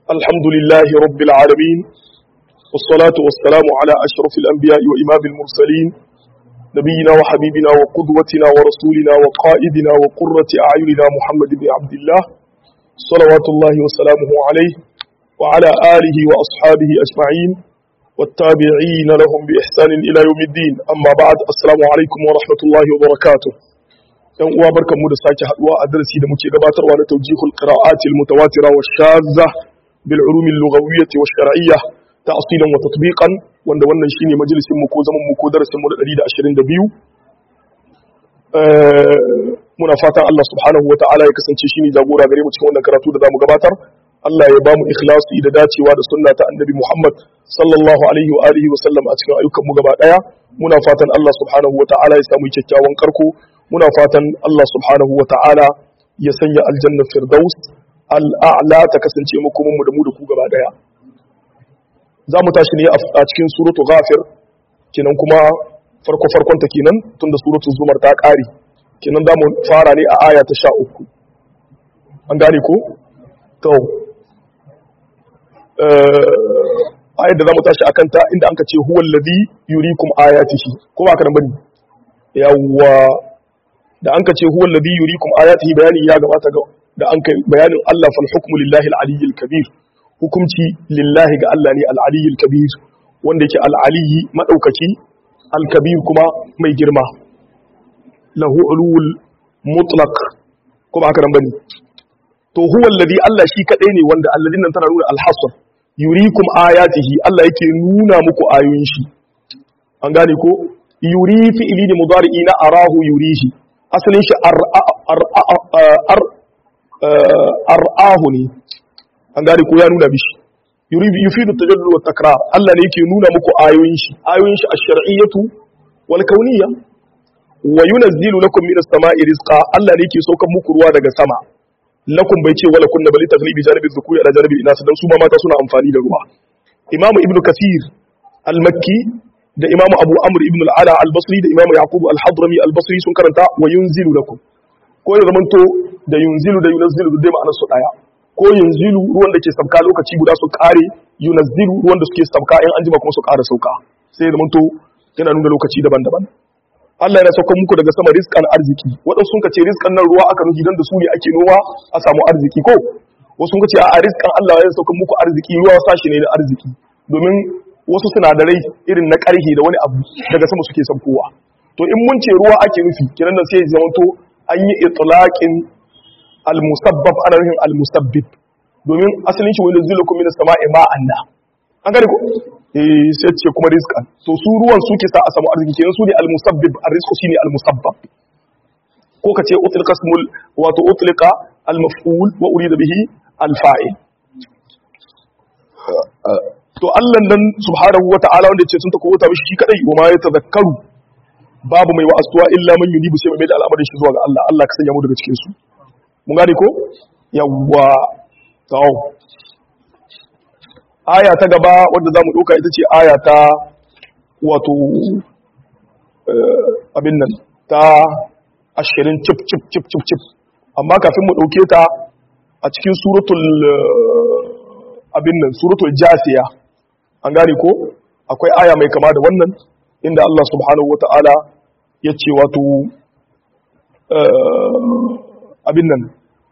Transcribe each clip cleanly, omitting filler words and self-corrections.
الحمد لله رب العالمين والصلاة والسلام على أشرف الأنبياء وإمام المرسلين نبينا وحبيبنا وقدوتنا ورسولنا وقائدنا وقرة أعيننا محمد بن عبد الله صلوات الله وسلامه عليه وعلى آله وأصحابه أجمعين والتابعين لهم بإحسان إلى يوم الدين أما بعد السلام عليكم ورحمة الله وبركاته ‘yan uwa barkanmu da sake haduwa a darasi da muke gabatarwa na tawjihul qira'ati al-mutawatira wa shadza bil ulum al-lughawiyyah wa shar'iyyah ta'silan wa tatbiqan wanda wannan shine majalisin mu ko zaman mu ko darasin mu da 122 muna fatan Allah subhanahu wa ta'ala ya kasance shine jagora gare mu cikin wannan karatu da zamu gabatar Allah ya ba mu ikhlasi da dacewa da sunna ta annabi Muhammad sallallahu alaihi wa alihi wa sallam a cikin ayyukan mu gaba daya muna fatan Allah subhanahu wa ta'ala ya samu kyakkyawan karko muna fatan Allah subhanahu wa ta'ala ya sanya aljanna firdaus al'a'la ta kasance makomanmu da mu da ku gaba daya za mu tashi ne a cikin suratu ghafir kenan kuma farkon ta kenan tunda suratu zumar ta kare kenan za mu fara ne a aya ta 13 an gane ko to ayar da za mu tashi akan ta inda anka ce huwal ladhi yurikum ayatihi ko ba ka nan bane yawwa da an ka ce huwa alladhi yurikum ayatihi bayani ya gabata da an kai bayanin Allah fal hukmu lillahi al-aliyyil kabir hukumci lillahi ga Allah ne al-aliyyil kabir wanda yake al-aliyyi madaukaki al-kabir kuma mai girma lahu ulul mutlaq kuma haka nan bane to huwa alladhi Allah shi kadai ne wanda alladhin nan tana nuna al-hasr yurikum ayatihi Allah yake nuna muku ayoyin shi an gane ko yuri fi'ili ne mudari'i na arahu yurihi asalin shi ar'ahu ne an gane ko ya nuna bishi yufidu tajallul wa takrar Allah ne yake nuna muku ayoyin shi ash-shar'iyyatu wal kauniyya wa yunazzilu lakum minas sama'i rizqa Allah ne yake saukar muku ruwa daga sama lakum bai ce wala kunna bali taghlibi janibi dhukuri ala janibi inas dan su ma mata suna amfani da ruwa Imam Ibn Kathir al-Makki da imamu abu amr ibn al-ala al-basri da imamu yaqub al-hadrami al-basri sun karanta wa yunzilu lakum ko ya zamanto da yunzilu da yunazzilu da ma'anar su daya ko yunzilu ruwan da ke sabka lokaci guda su kare yunazzilu ruwan da suke sabka in an jima kuma su kara sauka sai ya zamanto yana nuna lokaci daban-daban Allah yana saukar muku daga sama rizqan arziki wadansu sun kace rizqan nan ruwa aka nufi dan da su ne ake noma a samu arziki ko wasu sun kace a rizqan Allah ya saukar muku arziki ruwa sashi ne da arziki domin wasu sinadarai irin na ƙarhe da wani abu daga sama suke saukowa to in mun ce ruwa ake nufi kiran nan sai ya zamanto an yi itlaqin al-musabbab ana nufin al-musabbib domin asalin shi wani zulukum min as-sama'i ma'an na an gane ko sai ce kuma rizqan to su ruwan suke sa a samu arziki kenan su ne al-musabbib ar-rizqu shine al-musabbab ko kace utliqa ismul wato utliqa al-maf'ul wa urida bihi al-fa'il to Allah nan subhanahu wata'ala wanda yace sun ta kowata mishi shi kadai wa ma ya tazakkaru babu mai wa'astuwa illa man yunibu sai mai da al'amarin shi zuwa ga Allah Allah ka sanya mu daga cikin su mun gane ko yawwa to aya ta gaba wanda zamu doka ita ce aya ta wato abin nan ta 20 cip amma kafin mu dauke ta a cikin suratul abin nan suratul jasiya an gane ko akwai aya mai kama da wannan inda Allah subhanahu wata'ala ya ce wato abin nan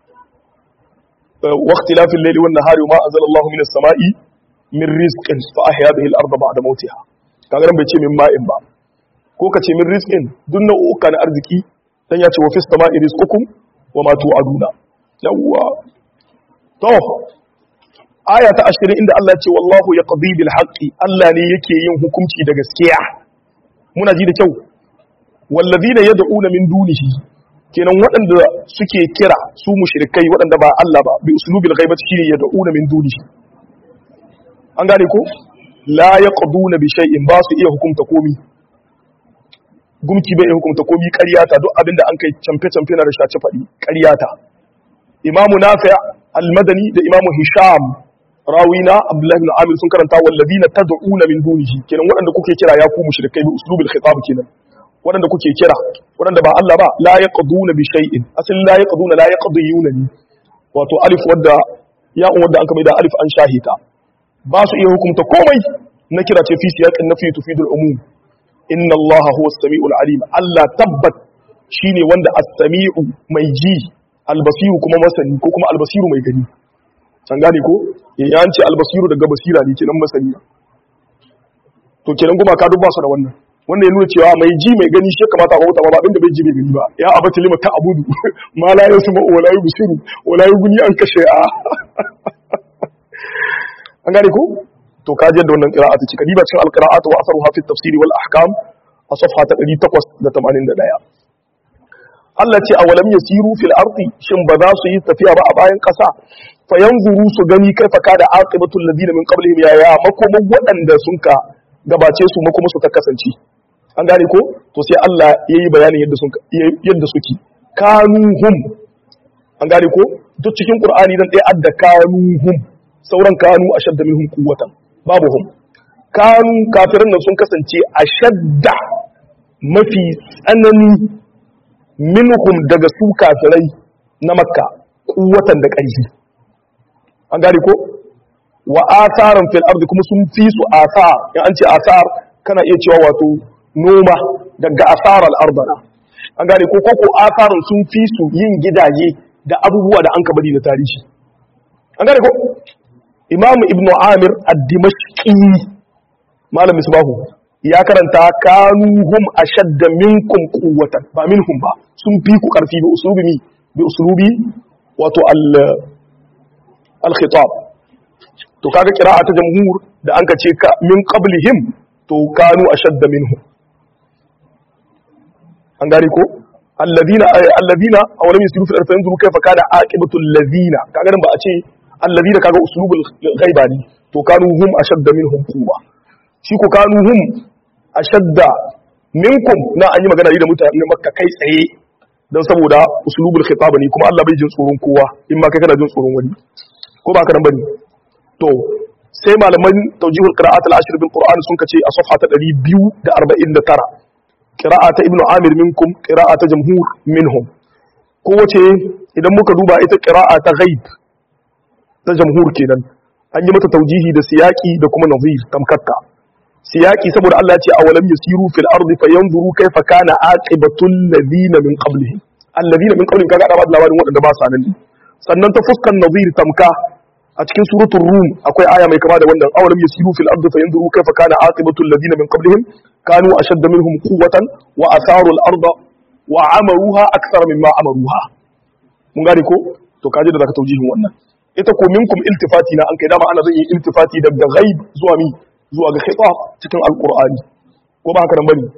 waqtilafil layli wan nahari ma anzalallahu minas sama'i min rizqin fa ahya bihi al-ardha ba'da mawtiha kaga ran bai ce min ma'in ba ko ka ce min rizqin duk nau'uka na arziki dan ya ce wa fis sama'i rizqukum wa ma tu'aduna yawwa to aya ta 20 inda Allah ya ce wallahu yaqdi bil haqqi Allah ne yake yin hukunci da gaskiya muna ji da kyau wallazina yad'una min dunihi kenan waɗanda suke kira su mushrikai waɗanda ba Allah ba bi uslubil ghaibati shine yad'una min dunihi an gane ko la yaqduna bi shay'in ba su iya hukunta komi gumki bai hukunta komi ƙaryata duk abinda an kai camfe na da shaci faɗi ƙaryata imamu nafi' al-madani da imamu hisham rawina abdullahi ibn amir sun karanta wallazina tad'una min dunihi kenan waɗanda kuke kira ya ku mushrikai bi uslubil khitab kenan waɗanda kuke kira waɗanda ba Allah ba la yaqduna bi shay'in asal la yaqduna la yaqdiyuna wato alif wadda ya wanda an ka mai da alif an shahita ba su iya hukunta komai na kira ce fi siyaqin nafi tufidul umum inna allaha huwa as-sami'ul alim Allah tabbat shine wanda as-sami'u mai ji al-basiru kuma masani ko kuma al-basiru mai gani an gane ko ya ce al-basiru daga basira ne kenan masani to kenan kuma ka dubba su da wannan ya nuna cewa mai ji mai gani shi kamata a bauta ba abinda bai ji mai gani ba ya abati lima ta abudu ma la yasma wa la yubsiru wa la yughni an kashe a an gane ko to ka ji da wannan qira'atu cika diba cikin al-qira'atu wa asaruha fi at-tafsir wal ahkam a safha ta 881 Allah ce awalam yasiru fil ardi shin ba za su yi tafiya ba a bayan kasa fayanzuru su gani kaifa kada aqibatul ladina min qablihim ya makoman wadanda sun ka gabace su makoma su ta kasance an gane ko to sai Allah yayi bayanin yadda suke kanuhum an gane ko duk cikin Qur'ani dan dai adda kanuhum sauran kanu ashadda minhum quwwatan babu hum kanu kafirin nan sun kasance ashadda mafi tsanani minhum daga su kafirai na Makka quwwatan da ƙarfi an gane ko wa asaran fil ardi kuma sun fi su asar in an ce asar kana iya cewa wato noma daga asar al-ardana an gane ko asaran sun fi su yin gidaje da abubuwa da an ka bari da tarihi an gane ko Imam Ibn Amir ad-Dimashqi malam misbahu ya karanta kanuhum ashadda minkum quwwatan ba minhum ba sun fi ku karfi bi uslubi wato al-khitab to kaga qira'a ta jamhur da anka ce min qablihim to kanu ashadda minhum an gari ko alladina aw lam yusiru fil ardi yanzuru kayfa kana aqibatul ladina kaga nan ba a ce alladina kaga uslubul ghaiba ne to kanu hum ashadda minhum quwwa shi ko kanu hum ashadda minkum na an yi magana da mutane Makka kai tsaye dan saboda uslubul khitab ne kuma Allah bai jin tsoron kowa in ma kai kana jin tsoron wani ko ba ka nan bane to sai malaman tawjihul qira'at al-ashr bil qur'an sun kace a safha ta 249 qira'ata ibnu amir minkum qira'ata jamhur minhum ko wace idan muka duba ita qira'a ta ghaib ta jamhur kenan an yi mata tawjihi da siyaki da kuma nazir tamkatta siyaki saboda Allah ya ce awalam yasiru fil ardi fayanzuru kayfa kana aqibatul ladina min qablihim alladina min qablihim kaga da labarin wadanda ba sa nan sannan ta fuskan nazir tamka a cikin suratul rum akwai aya mai kama da wannan awalam yasiru fil ardi fayanzuru kayfa kana aqibatul ladina min qablihim kanu ashadda minhum quwwatan wa atharu al arda wa amaruha akthar mimma amaruha mun gane ko to kaje da zaka taujihin wannan ita ko minkum iltifati na an kai dama ana zan yi iltifati daga ghaib zuwa ga khitab cikin alqur'ani ko ba haka nan bane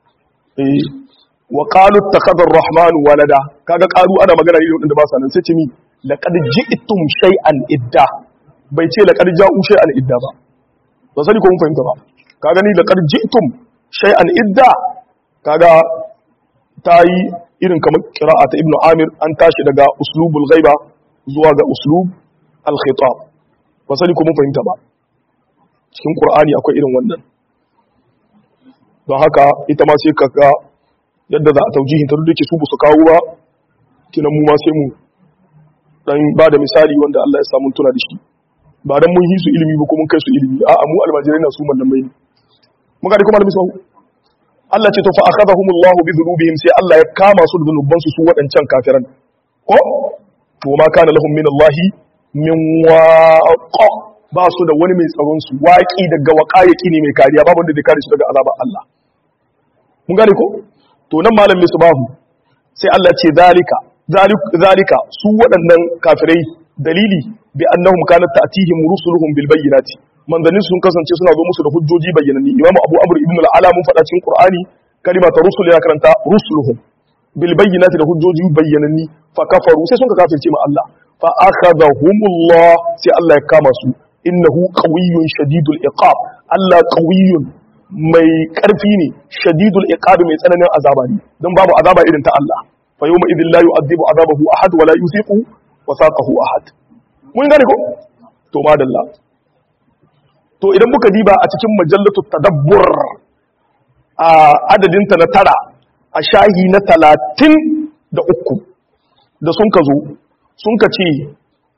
wa qalu ittakhadha ar-rahman walada kaga qalu ana magana ne da ba sa nan sai ce mi laqad ji'tum shay'an idda bai ce laqad ja'u shay'an idda ba sani ko mun fahimta ba kaga ni laqad ji'tum shay'an idda kaga tayi irin kamar qira'ata ibnu amir an tashi daga uslubul ghaiba zuwa ga uslub al-khitab ba sani ko mun fahimta ba cikin qur'ani akwai irin wannan don haka ita ma sai kaga yadda za a taujihin ta duk da ke su su kawo ba kinan mu ma sai mu dan ba da misali wanda Allah ya samu tuna da shi ba dan mun yi su ilimi ba ko mun kai su ilimi a'a mu almajirai na su mallamai ne mun ga kuma misali Allah ce to fa akhadahumullahu bi dhunubihim sai Allah ya kama su da dhunuban su wadancan kafiran ko to ma kana lahum min Allah min waqa ba su da wani mai tsaron su waqi daga waqayaki ne mai kariya babu wanda zai kare su daga azabar Allah mun gane ko to nan malam misbahu sai Allah ce zalika su waɗannan kafirai dalili bi annahum kanat ta'tihim rusuluhum bil bayyinati manzannin sun kasance suna zo musu da hujjoji bayyananni imamu abu amr ibn al-ala mun faɗa cikin qur'ani kalima ta rusul ya karanta rusuluhum bil bayyinati da hujjoji bayyananni fa kafaru sai sun ka kafirce ma Allah fa akhadahumullah sai Allah ya kama su innahu qawiyyun shadidul iqab Allah qawiyyun mai karfi ne shadidul iqab mai tsananin azaba ne don babu azaba irin ta Allah fa yawma idhil la yu'adhibu azabahu ahad wa la yusiqu wasaqahu ahad mun gane ko to madalla to idan muka diba a cikin majallatu tadabbur a adadinta na 9 a shahi na 33 da sun ka zo sun ka ce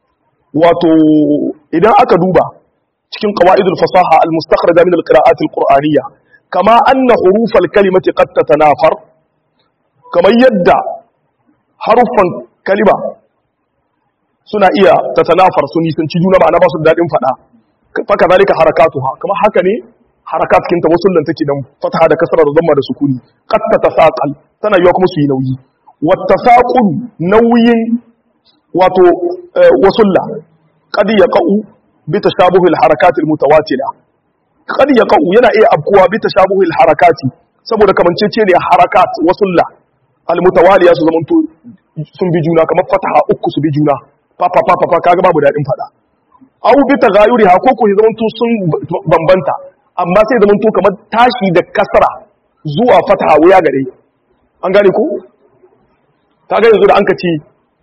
wato idan aka duba cikin qawaidul fasaha al-mustakhraja min al-qira'at al-qur'aniyya kama anna huruf al-kalimati qad tatanafar kamar yadda haruffan kalima suna iya tatanafar su nisanci juna ma'ana ba su dadin fada fa kazalika harakatuha kamar haka ne harakat kinta wasullan take dan fataha da kasra da dhamma da sukuni qad tatasaqal tana yiwa kuma su yi nauyi wattasaqul nauyin wato wasulla qad yaqa'u bi tashabuhi al-harakat al-mutawatila qad yaqa'u yana iya abkuwa bi tashabuhi al-harakati saboda kamancece ne harakat wasulla al-mutawaliya su zamanto sun bi juna kamar fataha uku su bi juna fa kaga babu dadin fada aw bi tagayuriha ko ko zamanto sun bambanta amma sai zamanto kamar tashi da kasra zuwa fataha wuya gare an gane ko kaga yanzu da anka ce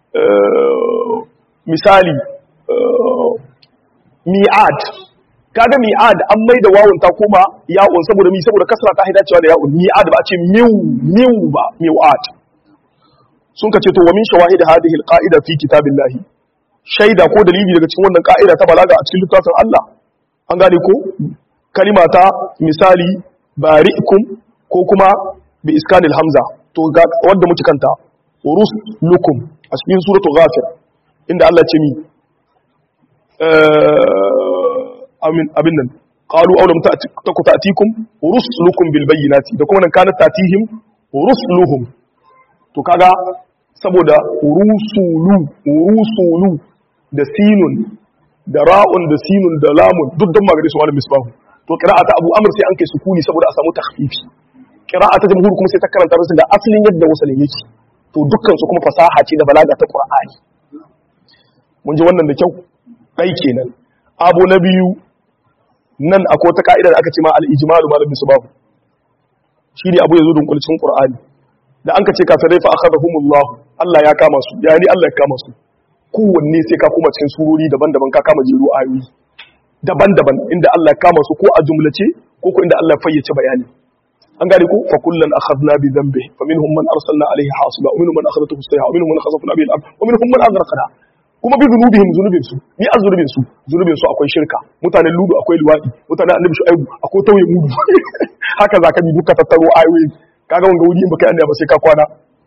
misali mi'ad kaga mi'ad an mai da wawun ta koma ya'un saboda saboda kasra ta haida cewa da ya'un mi'ad ba a ce miu ba mi'ad sun ka ce to wa min shawahid hadhihi alqa'ida fi kitabillahi shaida ko dalili daga cikin wannan ka'ida ta balaga a cikin littafin Allah an gane ko kalima ta misali bari'ikum ko kuma bi iskanil hamza to ga wanda muke kanta rusulukum a cikin suratul ghafir inda Allah ce mi abin nan qalu aw lam ta'tikum rusulukum bil bayyinati da kuma nan kana ta'tihim rusuluhum to kaga saboda rusulu da sinun da ra'un da sinun da lamun duk dan magare su malamin misbahu to qira'ata abu amr sai an kai sukuni saboda a samu takhfifi qira'ata jamhur kuma sai ta karanta musu da asalin yadda wasalin yake to dukkan su kuma fasaha ce da balaga ta qur'ani mun ji wannan da kyau dai kenan abu na biyu nan akwai wata ka'ida da aka ce ma al-ijmalu malamin misbahu shine abu yazo dunkul cikin qur'ani da an ka ce kafirai fa akhadahumullah Allah ya kama su yani Allah ya kama su kowanne sai ka kuma cikin surori daban-daban ka kama jero ayoyi daban-daban inda Allah ya kama su ko a jumlace ko inda Allah ya fayyace bayani an gane ko fa kullan akhadna bi dhanbi fa minhum man arsalna alayhi hasiba wa minhum man akhadathu sayha wa minhum man khasafna bihi al-ard wa minhum man aghraqna kuma bi dhunubihim zunubin su ni zunubin su akwai shirka mutanen ludu akwai luwadi mutanen annabi shu'aibu akwai tauye mudu haka zaka bi duka tattaro ayoyi kaga wanga wuri in baka yi ba sai ka kwana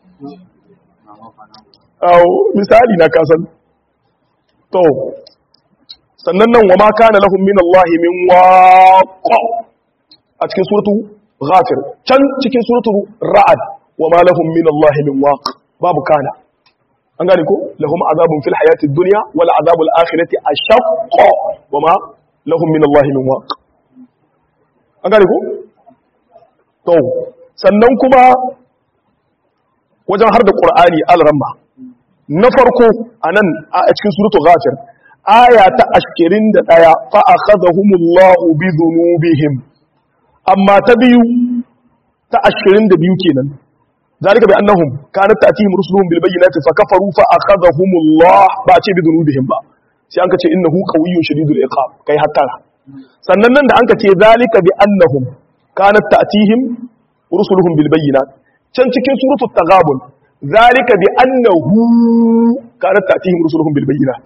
misali na kasan to sannan nan wa ma kana lahum min Allah min waq a cikin suratu ghafir can cikin suratu ra'd wa ma lahum min Allah min waq babu kana an gane ko lahum azabun fil hayati dunya wal azabul akhirati ashaq wa ma lahum min Allah min waq an gane ko to sannan kuma wajen har da qur'ani al-ramma na farko anan a cikin suratul ghafir aya ta 21 fa akhadhahumullahu bi dhunubihim amma ta biyu ta 22 kenan zalika bi annahum kanat ta'tihim rusuluhum bil bayyinati fa kafaru fa akhadhahumullah ba ce bi dhunubihim ba sai an ka ce innahu qawiyyun shadidul iqab kai hatta sannan nan da an ka ce zalika bi annahum kanat ta'tihim rusuluhum bil bayyinati can cikin suratul taghabun zalika bi annahu kanat ta'tihim rusuluhum bil bayyinat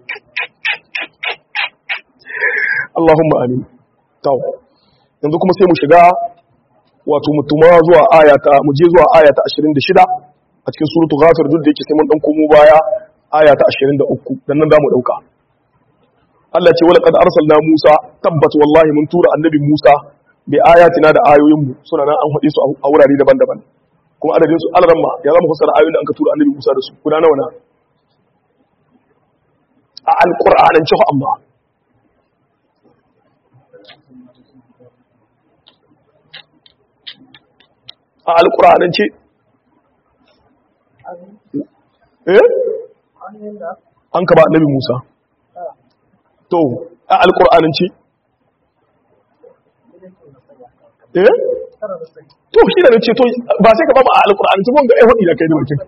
Allahumma amin to yanzu kuma sai mu shiga wato mutuma zuwa ayata mu je zuwa ayata 26 a cikin suratul ghafir duk da yake sai mun dan komo baya ayata 23 dan nan zamu dauka Allah ce wala qad arsalna Musa tabbat wallahi mun tura annabi Musa bi ayatina da ayoyin mu suna nan an hade su a wurare daban-daban kuma adadin su alramma ya zama fassara ayoyin da an ka tura annabi Musa da su guda nawa na a alqur'anin cewa Allah a alqur'anin ce an ka ba annabi Musa to a alqur'anin ce to shi da ce to ba sai ka ba mu a alqur'ani to ga ai hudi da kai da mutum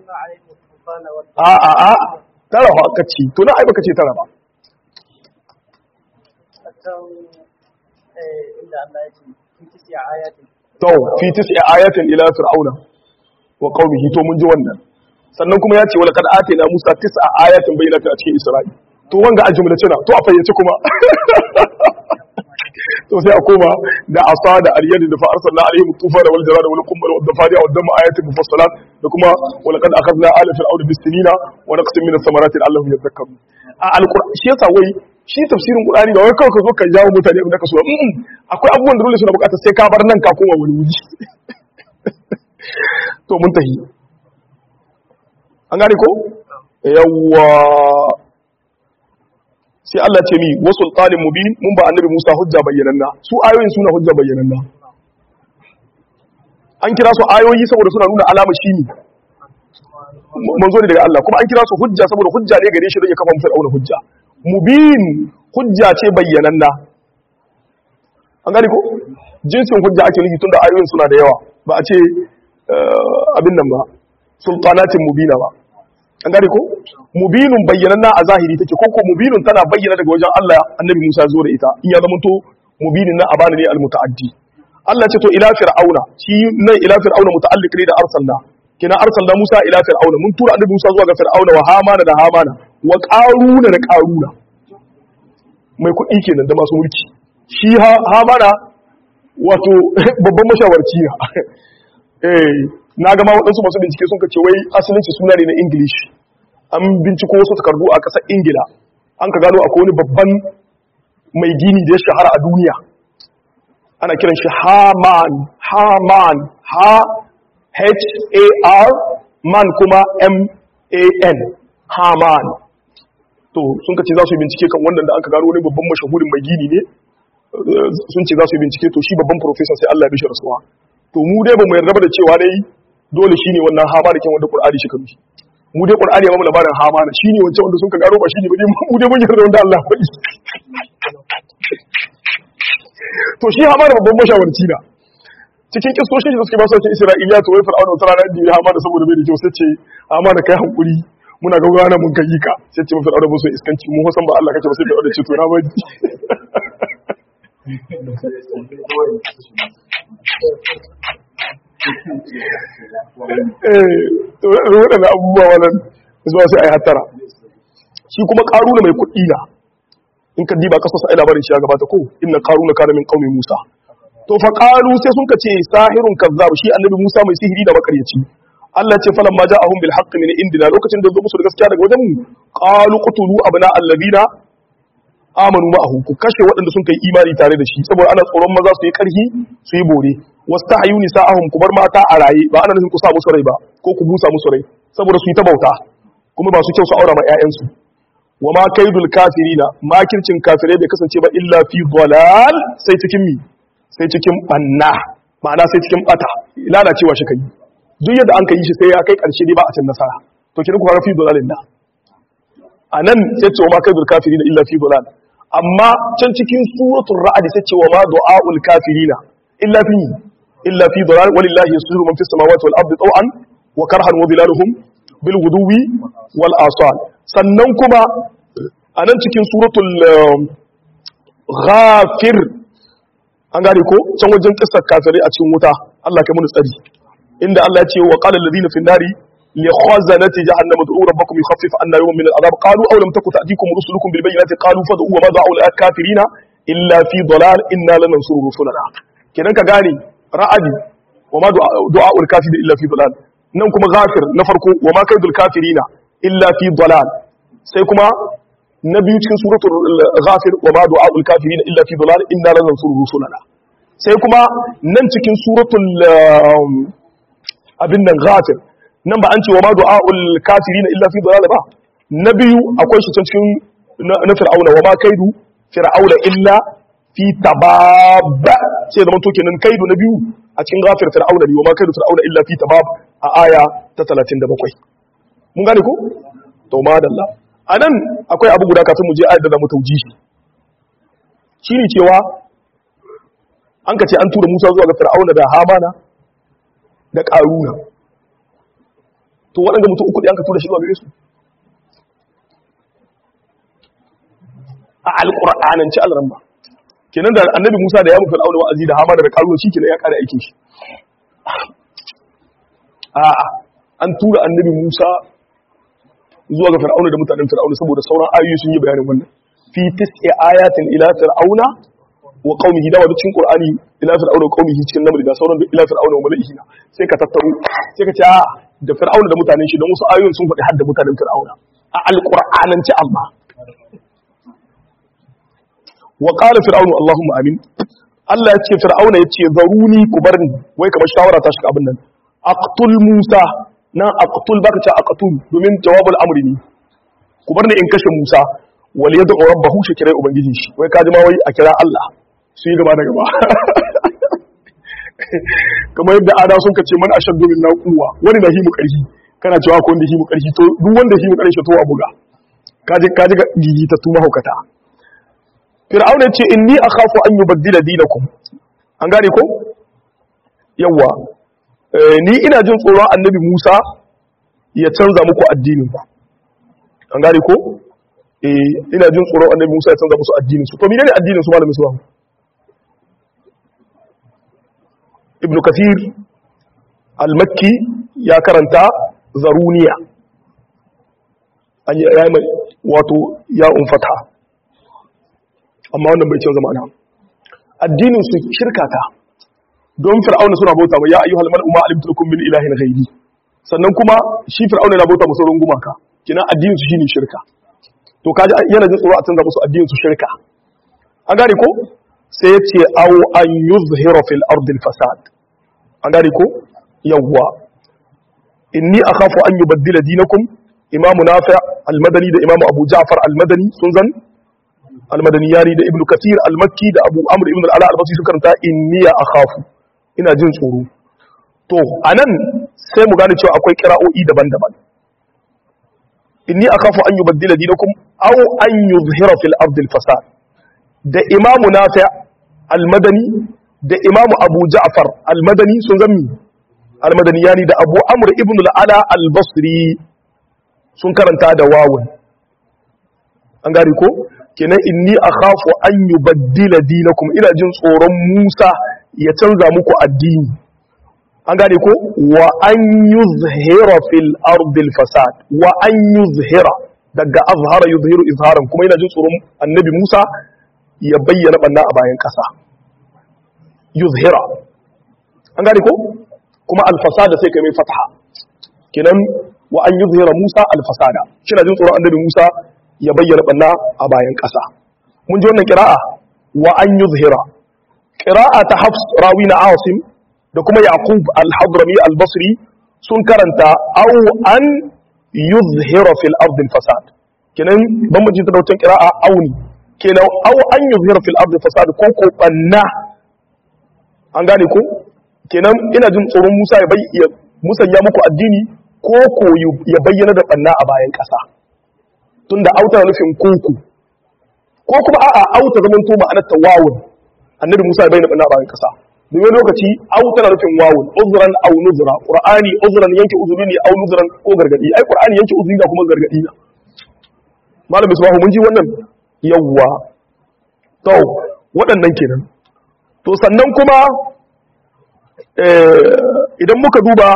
a tara fa kace to na ai baka ce tara ba to fi tis'i ayatin ila fir'auna wa qaumihi to mun ji wannan sannan kuma ya ce wala kad atina musa tis'a ayatin bayyinatin a cikin isra'i to wanga a jumlace na to a fayyace kuma to sai a koma da asa da aliyadi da fa'arsal na alaihim tufana wal jarada wal qumbal wad dafadi wad dam ayatin mufassalat da kuma wa laqad akhadna ala fir'auna bis-sinina wa naqsim min ath-thamarati allahum yadhakkarun a alqur'ani shi yasa wai shi tafsirin qur'ani ba wai kawai ka zo ka jawo mutane abin da ka so akwai abubuwan da dole suna bukata sai ka bar nan ka koma wani wuri to mun tahi an gane ko yawwa sai Allah ce mi wa sultanin mubin mun ba annabi Musa hujja bayyananna su ayoyin suna hujja bayyananna an kira su ayoyi saboda suna nuna alama shi ne manzo ne daga Allah kuma an kira su hujja saboda hujja ne gare shi don ya kafa mu fir'auna hujja mubin hujja ce bayyananna an gane ko jinsin hujja ake nufi tunda ayoyin suna da yawa ba a ce abin nan ba sultanatin mubina ba an gane ko mubinun bayyananna a zahiri take ko ko mubinun tana bayyana daga wajen Allah annabi Musa zo da ita in ya zama to mubinin na abana ne almutaaddi Allah ce to ila fir'auna shi nan ila fir'auna muta'alliq ne da arsalna kina arsalna Musa ila fir'auna mun tura annabi Musa zuwa ga fir'auna wa hamana da hamana wa qaruna da qaruna mai kuɗi kenan da masu mulki shi hamana wato babban mashawarci ne na gama waɗansu masu bincike sun kace wai asalinci suna ne na English an binciko wasu takardu a ƙasar Ingila an ka gano akwai wani babban mai gini da ya shahara a duniya ana kiran shi Haman H-A-R man kuma M-A-N Haman to sun kace za su yi bincike kan wannan da aka gano wani babban mashahurin mai gini ne sun ce za su yi bincike to shi babban professor sai Allah ya bishi rasuwa to mu dai ba mu yarda da cewa dai dole shine wannan Haman kin wanda Qur'ani shi kan mu dai Qur'ani ya ba mu labarin Haman shine wancan wanda sun ka gano ba shine ba mu dai mun yarda wanda Allah faɗi to shi Haman babban mashawarci na cikin kistoshin da suke ba su cikin Isra'iliya to wai Fir'auna wata rana da Haman saboda bai da kyau sai ce Haman kai hankuri muna ga gwana mun kai ka sai ce Fir'auna ba so iskanci mu san ba Allah kake ba sai Fir'auna ce to na bari to waɗanda abubuwa wannan zuwa sai a yi hattara shi kuma ƙaruna mai kuɗi na in ka diba kasarsa ai labarin shi ya gabata ko inna ƙaruna kana min qaumi Musa to fa qalu sai sun kace sahirun kazzab shi annabi Musa mai sihiri da makaryaci Allah ce falan ma ja'ahum bil haqqi min indina lokacin da zo musu da gaskiya daga wajen mu qalu qutulu abna alladina amanu ma'ahu ku kashe waɗanda sun kai imani tare da shi saboda ana tsoron maza su yi ƙarfi su yi bore wastahyu nisa'ahum ku bar mata a raye ba ana nufin ku sa musu rai ba ko ku busa musu rai saboda su yi ta bauta kuma ba su kyau su aura ma ƴaƴansu wa ma kaidul kafirina makircin kafirai bai kasance ba illa fi dalal sai cikin mi sai cikin banna ma'ana sai cikin bata lalacewa shi kai duk yadda an kai shi sai ya kai ƙarshe dai ba a cin nasara to kin ku fara fi dalalin da anan sai ce wa ma kaidul kafirina illa fi dalal amma can cikin suratul ra'd sai ce wa ma du'aul kafirina illa fi dalal walillahi yasjudu man fis samawati wal ardi taw'an wa karhan wa dhilaluhum bil ghuduwi wal asal sannan kuma anan cikin suratul ghafir an gane ko can wajen kissar kafirai a cikin wuta Allah kai mun tsari inda Allah ya ce wa qala alladhina fin nari لخزنة جهنم ادعوا ربكم يخفف عنا يوم من العذاب قالوا أو لم تكن تأتيكم رسلكم بالبينات قالوا فادعوا وما دعوا الكافرين إلا في ضلال إنا لننصر رسلنا كده كغاني رعدي وما دعاء الكافرين إلا في ضلال ننكم غافر نفركم وما كيد الكافرين إلا في ضلال سيكما نبي cikin suratul ghafir وما دعاء الكافرين إلا في ضلال إنا لننصر رسلنا سيكما nan cikin suratul abin nan ghafir nan ba an ce wa ma du'a'ul kafirin illa fi dalal ba na biyu akwai shi cikin na fir'auna wa ma kaidu fir'auna illa fi tabab sai da manto kenan kaidu na biyu a cikin ghafir fir'auna ne wa ma kaidu fir'auna illa fi tabab a aya ta 37 mun gane ko to madalla anan akwai abu guda kafin mu je ayat da mu tauji shine cewa an ka ce an tura Musa zuwa ga fir'auna da Hamana da Qaruna to waɗanda mutum uku ɗin ka tura shi zuwa gare su a alƙur'anance alramba kenan da annabi Musa da ya mutu al'auna wa'azi da Hamana da Qaruna shikenan ya ƙara aikin shi an tura annabi Musa zuwa ga fir'auna da mutanen fir'auna saboda sauran ayoyi sun yi bayanin wannan fi tis'i ayatin ila fir'auna wa qaumihi da wadda cikin qur'ani ila fir'auna wa qaumihi cikin naml da sauran ila fir'auna wa mala'ihi sai ka tattaro sai ka ce a da fir'auna da mutanen shi don wasu ayoyin sun faɗi har da mutanen fir'auna a alqur'anance amma wa qala fir'aunu allahumma amin Allah ya ce fir'auna ya ce zaruni ku barni wai kamar shawara ta shiga abin nan aqtul musa na aqtul baka ce aqtul domin jawabul amri ne ku barni in kashe musa wal yad'u rabbahu shi kira ubangiji shi wai kaji ma wai a kira Allah su yi gaba da gaba kamar yadda ada sun kace man ashaddu min quwwa wani na himu karfi kana cewa ko wanda himu karfi to duk wanda himu karfi to a buga kaji ga gigi ta tuma haukata fir'auna ce inni akhafu an yubaddila dinakum an gane ko yawa ni ina jin tsoron annabi Musa ya canza muku addinin ku an gane ko ina jin tsoron annabi Musa ya canza musu addinin su to menene addinin su malamin su ibn kathir al-makki ya karanta zaruniya an yi wato ya umfata amma wannan bai canza ma'ana addinin su shirka ta don fir'auna suna bauta ba ya ayyuhal mal'u ma alimtu lakum min ilahin ghairi sannan kuma shi fir'auna yana bauta musu rungun gumaka kina addinin su shine shirka to kaji yana jin tsoro a canza musu addinin su shirka an gane ko sai yace aw an yuzhira fil ardi al fasad an gane ko yawwa inni akhafu an yubaddila dinakum imamu nafi' al-madani da imamu abu ja'far al-madani sun zan al-madaniyani da ibnu kathir al-makki da abu amr ibn al-ala al-basri sun karanta inni akhafu ina jin tsoro to anan sai mu gane cewa akwai qira'o'i daban-daban inni akhafu an yubaddila dinakum aw an yuzhira fil ardi al-fasad da imamu nafi' al-madani da imamu abu ja'far al-madani sun zammi al-madaniyani da abu amr ibn al-ala al-basri sun karanta da wawun an gari ko kenan inni akhafu an yubaddila dinakum ina jin tsoron Musa ya canza muku addini an gane ko wa an yuzhira fil ardi al-fasad wa an yuzhira daga azhara yuzhiru izharan kuma ina jin tsoron annabi Musa ya bayyana banna a bayan kasa yuzhira an gane ko kuma al-fasada sai kai mai fatha kenan wa an yuzhira Musa al-fasada kina jin tsoron annabi Musa ya bayyana banna a bayan ƙasa mun ji wannan qira'a wa an yuzhira qira'a ta Hafs rawi na Asim da kuma Yaqub al-Hadrami al-Basri sun karanta aw an yuzhira fil ardi al-fasad kenan bambancin ta da wannan qira'a auni kenan aw an yuzhira fil ardi al-fasad ko banna an gane ko kenan ina jin tsoron Musa ya musanya muku addini ko ya bayyana da banna a bayan ƙasa tunda auta nufin kunku ko kuma a'a auta zaman to ma'anar tawawun annabi Musa ya bayyana banna a bayan ƙasa domin lokaci auta nufin wawun uzran aw nuzra qur'ani uzran yanke uzuri ne aw nuzran ko gargadi ai qur'ani yanke uzuri da kuma gargadi na malami subhanahu mun ji wannan yawwa to waɗannan kenan to sannan kuma idan muka duba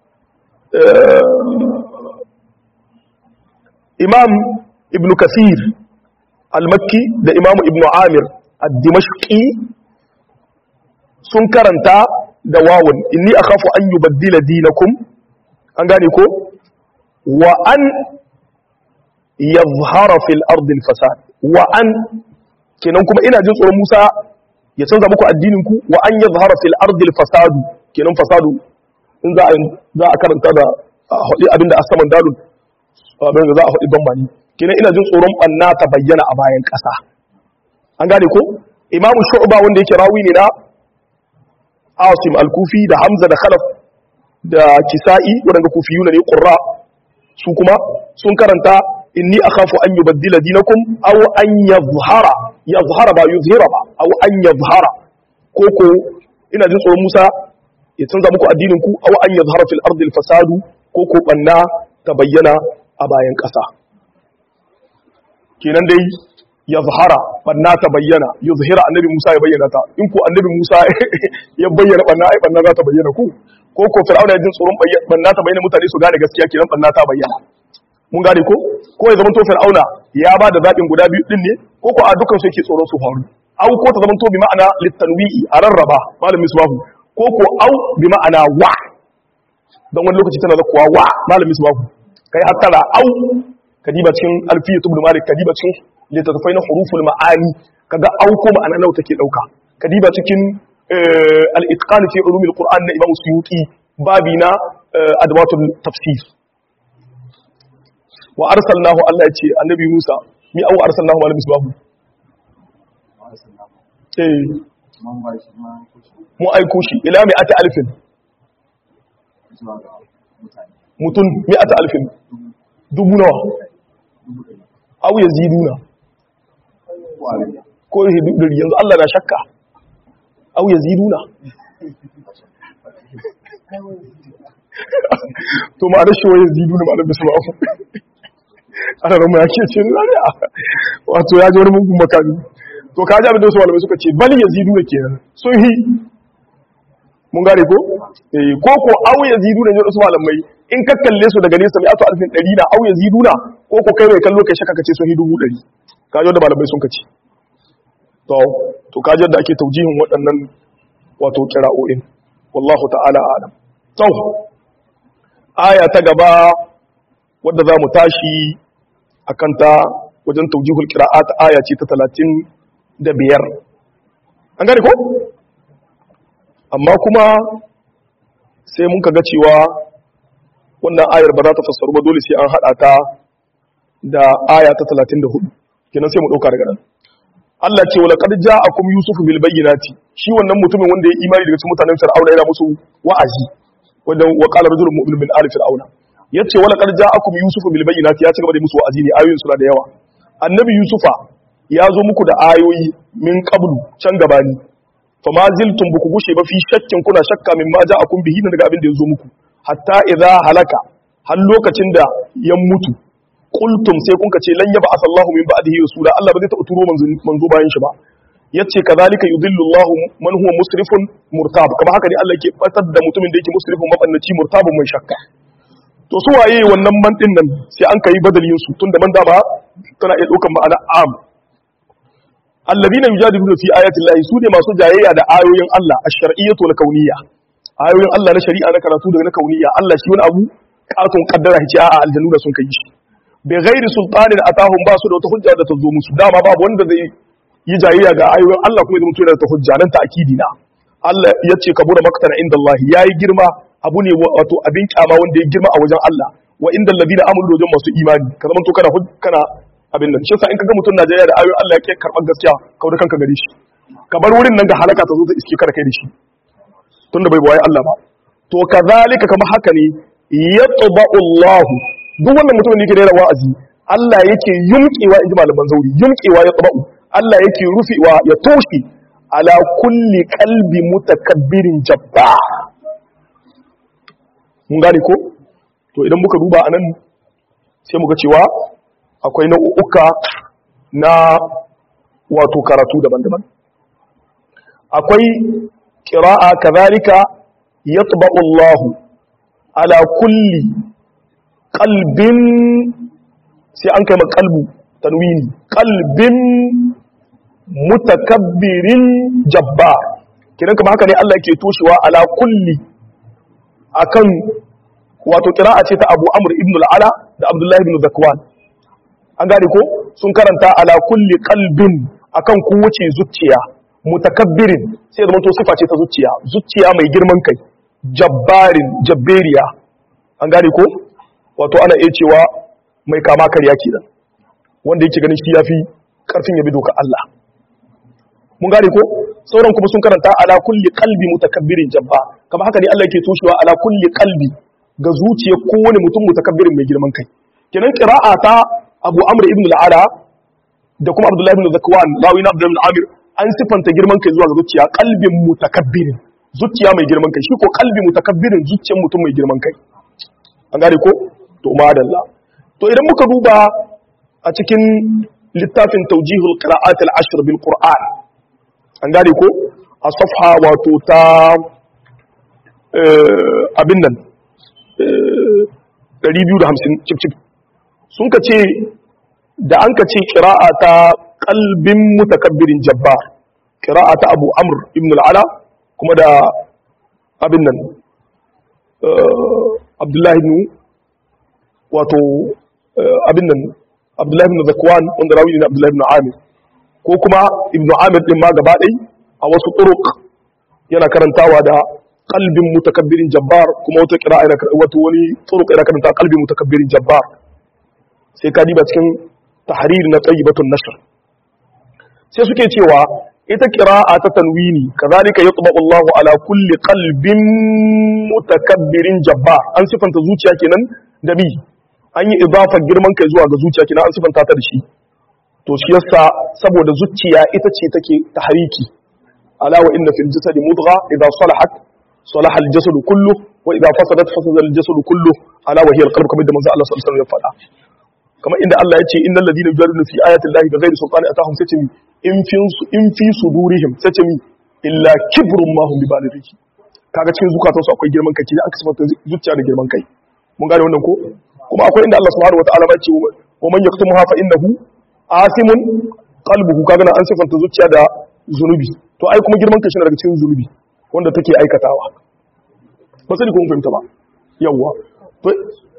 imam ibn kathir al-makki da imam ibn amir ad-dimashqi sun karanta da wawun inni akhafu an yubaddila dinakum an gane ko wa an yadhhara fil ardi al-fasad wa an kenan kuma ina jin tsoron Musa ya canza muku addinin ku wa an yadhhara fil ardi al-fasad kenan fasadu in za a karanta da haɗi abinda a saman dalun abinda za a haɗi bambani kenan ina jin tsoron ɓanna ta bayyana a bayan ƙasa an gane ko imamu shu'ba wanda yake rawi ne na asim al-kufi da hamza da khalaf da kisa'i waɗanda kufiyuna ne qurra su kuma sun karanta inni akhafu an yubaddila dinakum aw an yadhhara ba yuzhira ba aw an yadhhara ko ina jin tsoron Musa ya canza muku addinin ku aw an yadhhara fil ardi al fasadu ko banna ta bayyana a bayan ƙasa kenan dai yadhhara banna ta bayyana yuzhira annabi Musa ya bayyana ta in ko annabi Musa ya bayyana banna ai banna za ta bayyana ku ko fir'auna ya jin tsoron banna ta bayyana mutane su gane gaskiya kenan banna ta bayyana mun gane ko ya zama to fir'auna ya ba da zaɓin guda biyu din ne ko a dukkan su yake tsoron su faru au ko ta zama to bi ma'ana litanwi'i a rarraba malam misbahu ko au bi ma'ana wa dan wani lokaci tana zakuwa wa malam misbahu kai hattara au kadiba cikin alfiyat ibn malik kadiba cikin litatafai na huruful ma'ani kaga au ko ma'ana nawa take dauka kadiba cikin al-itqan fi ulumil qur'an na imam suyuti babina adwatul tafsir wa arsalnahu Allah ya ce annabi Musa mi au arsalnahu malam misbahu mu aiko shi ila mai ata alfin mutum mai ata alfin dubu nawa au ya ziduna ko ya hidu yanzu Allah na shakka au ya ziduna to ma da shi wa ya ziduna ma da bisma'u ana rama ya ke ce zariya wato ya ji wani mugun makami to ka ji abin da wasu malamai suka ce bal yazidu ne kenan sun hi mun gane ko ko au yazidu ne wasu malamai in ka kalle su daga nesa mai ato alfin 100 na au yazidu na ko kai mai kallo kai shaka kace sun hi 100 ka ji wanda malamai sun kace to ka ji yadda ake taujihin waɗannan wato qira'o'in wallahu ta'ala a'lam to aya ta gaba wadda za mu tashi akan ta wajen taujihul qira'at aya ce ta 35 an gane ko amma kuma sai mun kaga cewa wannan ayar ba za ta fassaru ba dole sai an hada ta da aya ta 34 kenan sai mu dauka daga nan Allah ce wala qad ja'akum yusufu bil bayyinati shi wannan mutumin wanda ya imani daga cikin mutanen fir'auna yana musu wa'azi wanda wa qala rajulun mu'minun min ali fir'auna yace wala qad ja'akum yusufu bil bayyinati ya ci gaba da musu wa'azi ne ayoyin suna da yawa annabi yusufa ya zo muku da ayoyi min qablu can gabani fa ma ziltum buku gushe ba fi shakkin kuna shakka min ma ja'akum bihi daga abin da ya zo muku hatta idza halaka har lokacin da ya mutu qultum sai kun ce lan yaba asallahu min ba'dihi rasula Allah ba zai taɓa turo manzo bayan shi ba yace kazalika yudillu Allahu man huwa musrifun murtab kama haka ne Allah yake batar da mutumin da yake musrifun mabannaci murtabun mai shakka to su waye wannan man din nan sai an kai badalin su tunda man dama tana iya daukan ma'ana am alladhina yujadiluna fi ayati llahi su ne masu jayayya da ayoyin Allah ash-shar'iyyatu wal kauniyya ayoyin Allah na shari'a na karatu da na kauniyya Allah shi wani abu katon kaddara shi a'a aljannu da sun kai shi bi ghairi sultanin atahum ba su da wata hujja da ta zo musu dama babu wanda zai yi jayayya ga ayoyin Allah kuma zai mutu da ta hujja nan ta akidi na Allah yace kabura maktana inda Allah yayi girma abu ne wato abin kyama wanda ya girma a wajen Allah wa inda alladina amanu wajen masu imani ka zama to kana abin nan shi yasa in kaga mutum Najeriya da ayoyin Allah yake karban gaskiya ka wuce kanka gare shi ka bar wurin nan ga halaka ta zo ta iske kada kai da shi tunda bai bawaye Allah ba to kazalika kamar haka ne yatba'u Allah duk wannan mutumin da yake da wa'azi Allah yake yumkewa inji malaman zauri yumkewa yatba'u Allah yake rufewa ya toshe ala kulli qalbi mutakabbirin jabbar mun gane ko to idan muka duba anan sai muka cewa akwai nau'uka na wato karatu daban-daban akwai qira'a kadhalika yatba'u Allah ala kulli qalbin sai an kai qalbu tanwini qalbin mutakabbirin jabbar kiran kuma haka ne Allah yake toshewa ala kulli akan wato qira'a ce ta Abu Amr ibn al-Ala da Abdullah ibn Zakwan an gane ko sun karanta ala kulli qalbin akan kowace zuciya mutakabbirin sai zama to sifa ce ta zuciya mai girman kai jabbarin jabberiya an gane ko wato ana iya cewa mai kama karya kenan wanda yake ganin shi yafi karfin ya bi doka Allah mun gane ko sauran kuma sun karanta ala kulli qalbi mutakabbirin jabba kama haka ne Allah yake toshewa ala kulli qalbi ga zuciyar kowane mutum mutakabbirin mai girman kai kenan qira'a ta Abu Amr ibn al-Ala da kuma Abdullah ibn Zakwan rawi na Abdullah ibn Amir an sifanta girman kai zuwa ga zuciya qalbin mutakabbirin zuciya mai girman kai shi ko qalbi mutakabbirin zuciyar mutum mai girman kai an gane ko to madalla to idan muka duba a cikin littafin tawjihul qira'at al-ashr bil Qur'an an gane ko a safha wato ta abin nan 250 cip sun ka ce da an ka ce qira'a ta qalbin mutakabbirin jabbar qira'a ta Abu Amr ibn al-Ala kuma da abin nan Abdullahi ibn wato abin nan Abdullahi ibn Zakwan wanda rawi ne Abdullahi ibn Amir ko kuma ibn Amir din ma gaba ɗai a wasu turuq yana karantawa da qalbin mutakabbirin jabbar kuma wata qira'a yana wato wani turuq yana karanta qalbin mutakabbirin jabbar sai ka diba cikin tahrir na tayyibatun nashr sai suke cewa ita qira'a ta tanwini kazalika yatba'u Allahu ala kulli qalbin mutakabbirin jabbar an sifanta zuciya kenan da bi an yi idafar girman kai zuwa ga zuciya kenan an sifanta ta da shi to shi yasa saboda zuciya ita ce take tahriki ala wa inna fil jasadi mudgha idha salahat salaha al jasadu kullu wa idha fasadat fasada al jasadu kullu ala wa hiya al qalb kamar da manzo Allah sallallahu alaihi wasallam ya faɗa kamar inda Allah ya ce innal ladina yujadiluna fi ayati llahi bighairi sultani atahum satami in fi sudurihim satami illa kibrun ma hum bibalighi kaga cikin zukatansu akwai girman kai ne aka sifanta zuciya da girman kai mun gane wannan ko kuma akwai inda Allah subhanahu wataala ya ce wa man yaktumuha fa innahu asimun qalbuhu kaga nan an sifanta zuciya da zunubi to ai kuma girman kai shi daga cikin zunubi wanda take aikatawa ba sai ku fahimta ba yawa to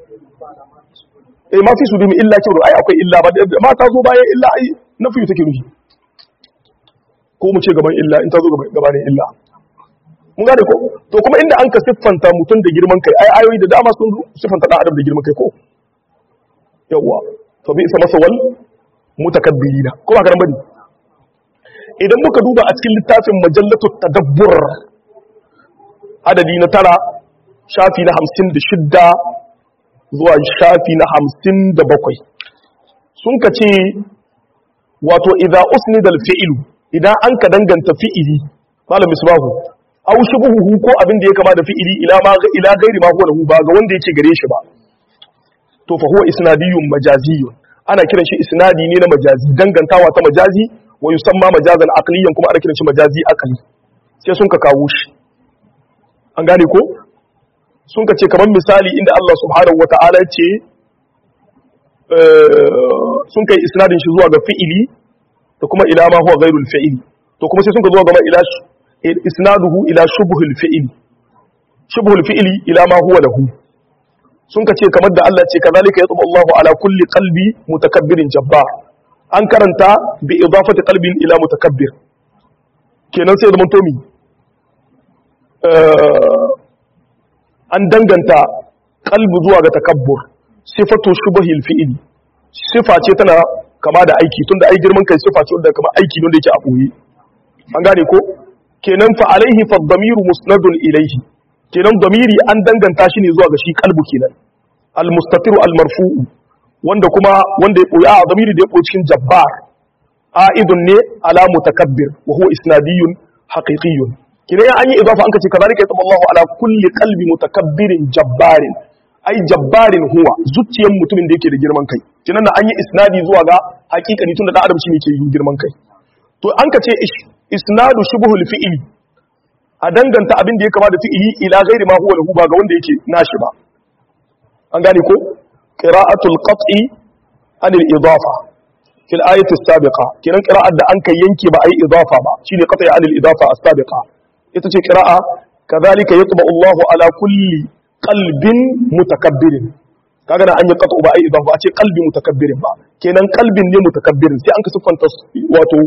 ma fi sudumi illa kibru ai akwai illa ba ma ta zo bayan illa ai nafi take nufi ko mu ce gaban illa in ta zo gabanin illa mun gane ko to kuma inda an ka siffanta mutum da girman kai ai ayoyi da dama sun siffanta dan adam da girman kai ko yawa to bi isa masawal mutakabbirina ko ba garan bane idan muka duba a cikin littafin majallatut tadabbur adadi na 9 shafi na 56 zuwa shafi na 57 sun ka ce wato idza usnida al-fi'lu idan an ka danganta fi'ili malam misbahu aw shubuhu ko abin da ya kama da fi'ili ila gairi ma huwa lahu ba ga wanda yake gare shi ba to fa huwa isnadiyyun majaziyyun ana kiran shi isnadi ne na majazi dangantawa ta majazi wa yusamma majazan aqliyan kuma ana kiran shi majazi aqli sai sun ka kawo shi an gane ko sun ka ce kamar misali inda Allah subhanahu wata'ala ce sun kai isnadin shi zuwa ga fi'ili da kuma ila ma huwa ghairul fi'ili to kuma sai sun ka zuwa ga ila isnaduhu ila shubhul fi'ili shubhul fi'ili ila ma huwa lahu sun ka ce kamar da Allah ce kazalika yatbu Allahu ala kulli qalbi mutakabbirin jabbar an karanta bi idafati qalbin ila mutakabbir kenan sai da mantomi an danganta qalbu zuwa ga takabbur sifatu shubhil fi'ili sifa ce tana kama da aiki tunda ai girman kai sifa ce wanda kama aiki ne da yake a boye an gane ko kenan fa alaihi fa dhamiru musnadun ilayhi kenan dhamiri an danganta shi ne zuwa ga shi kalbu kenan al mustatiru al marfu'u wanda kuma wanda ya boye a dhamiri da ya boye cikin jabbar aidun ne ala mutakabbir wa huwa isnadiyyun haqiqiyyun kenan an yi idafa an kace kazalika yataballahu ala kulli qalbi mutakabbirin jabbarin ai jabbarin huwa zuciyar mutumin da yake da girman kai kenan an yi isnadi zuwa ga haqiqani tunda da adam shi ne ke yin girman kai to an kace isnadu shubhul fi'li a danganta abin da ya kama da fi'ili ila ghairi ma huwa lahu ba ga wanda yake nashi ba an gane ko qira'atul qat'i anil idafa fil ayati as-sabiqa kiran qira'at da an kai yanke ba ai idafa ba shine qat'i anil idafa as-sabiqa ita ce qira'a kadhalika yatba'u Allahu ala kulli qalbin mutakabbirin kaga da an yi qat'u ba ai idafa a ce qalbi mutakabbirin ba kenan qalbin ne mutakabbirin sai an ka siffanta wato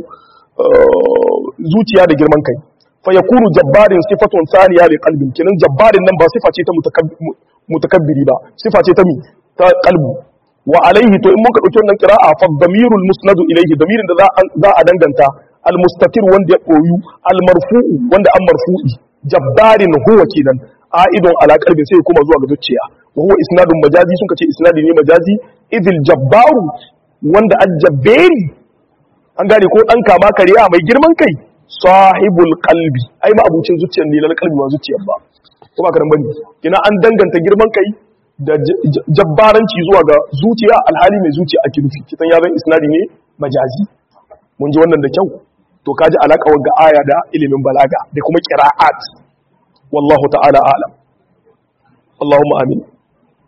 zuciya da girman kai fa yakunu jabbarin sifatun thaniya li qalbin kenan jabbarin nan ba sifa ce ta mutakabbiri ba sifa ce ta mi ta qalbu wa alaihi to in muka dauki wannan qira'a fa dhamirul musnadu ilayhi dhamirin da za a danganta al mustatir wanda ya koyu al marfu'u wanda an marfu'i jabbarin huwa kenan aidon ala qalbin sai kuma zuwa ga zuciya wa huwa isnadun majazi sun kace isnadi ne majazi idil jabbaru wanda ajabbari an gane ko dan kama kariya mai girman kai sahibul qalbi ai ma abucin zuciyar ne lal qalbi ba zuciyar ba kuma karan bane kina an danganta girman kai da jabbaranci zuwa ga zuciya alhali mai zuciya ake nufi kitan ya zan isnadi ne majazi mun ji wannan da kyau to kaji alaka ga aya da ilimin balaga da kuma qira'at wallahu ta'ala a'lam Allahumma amin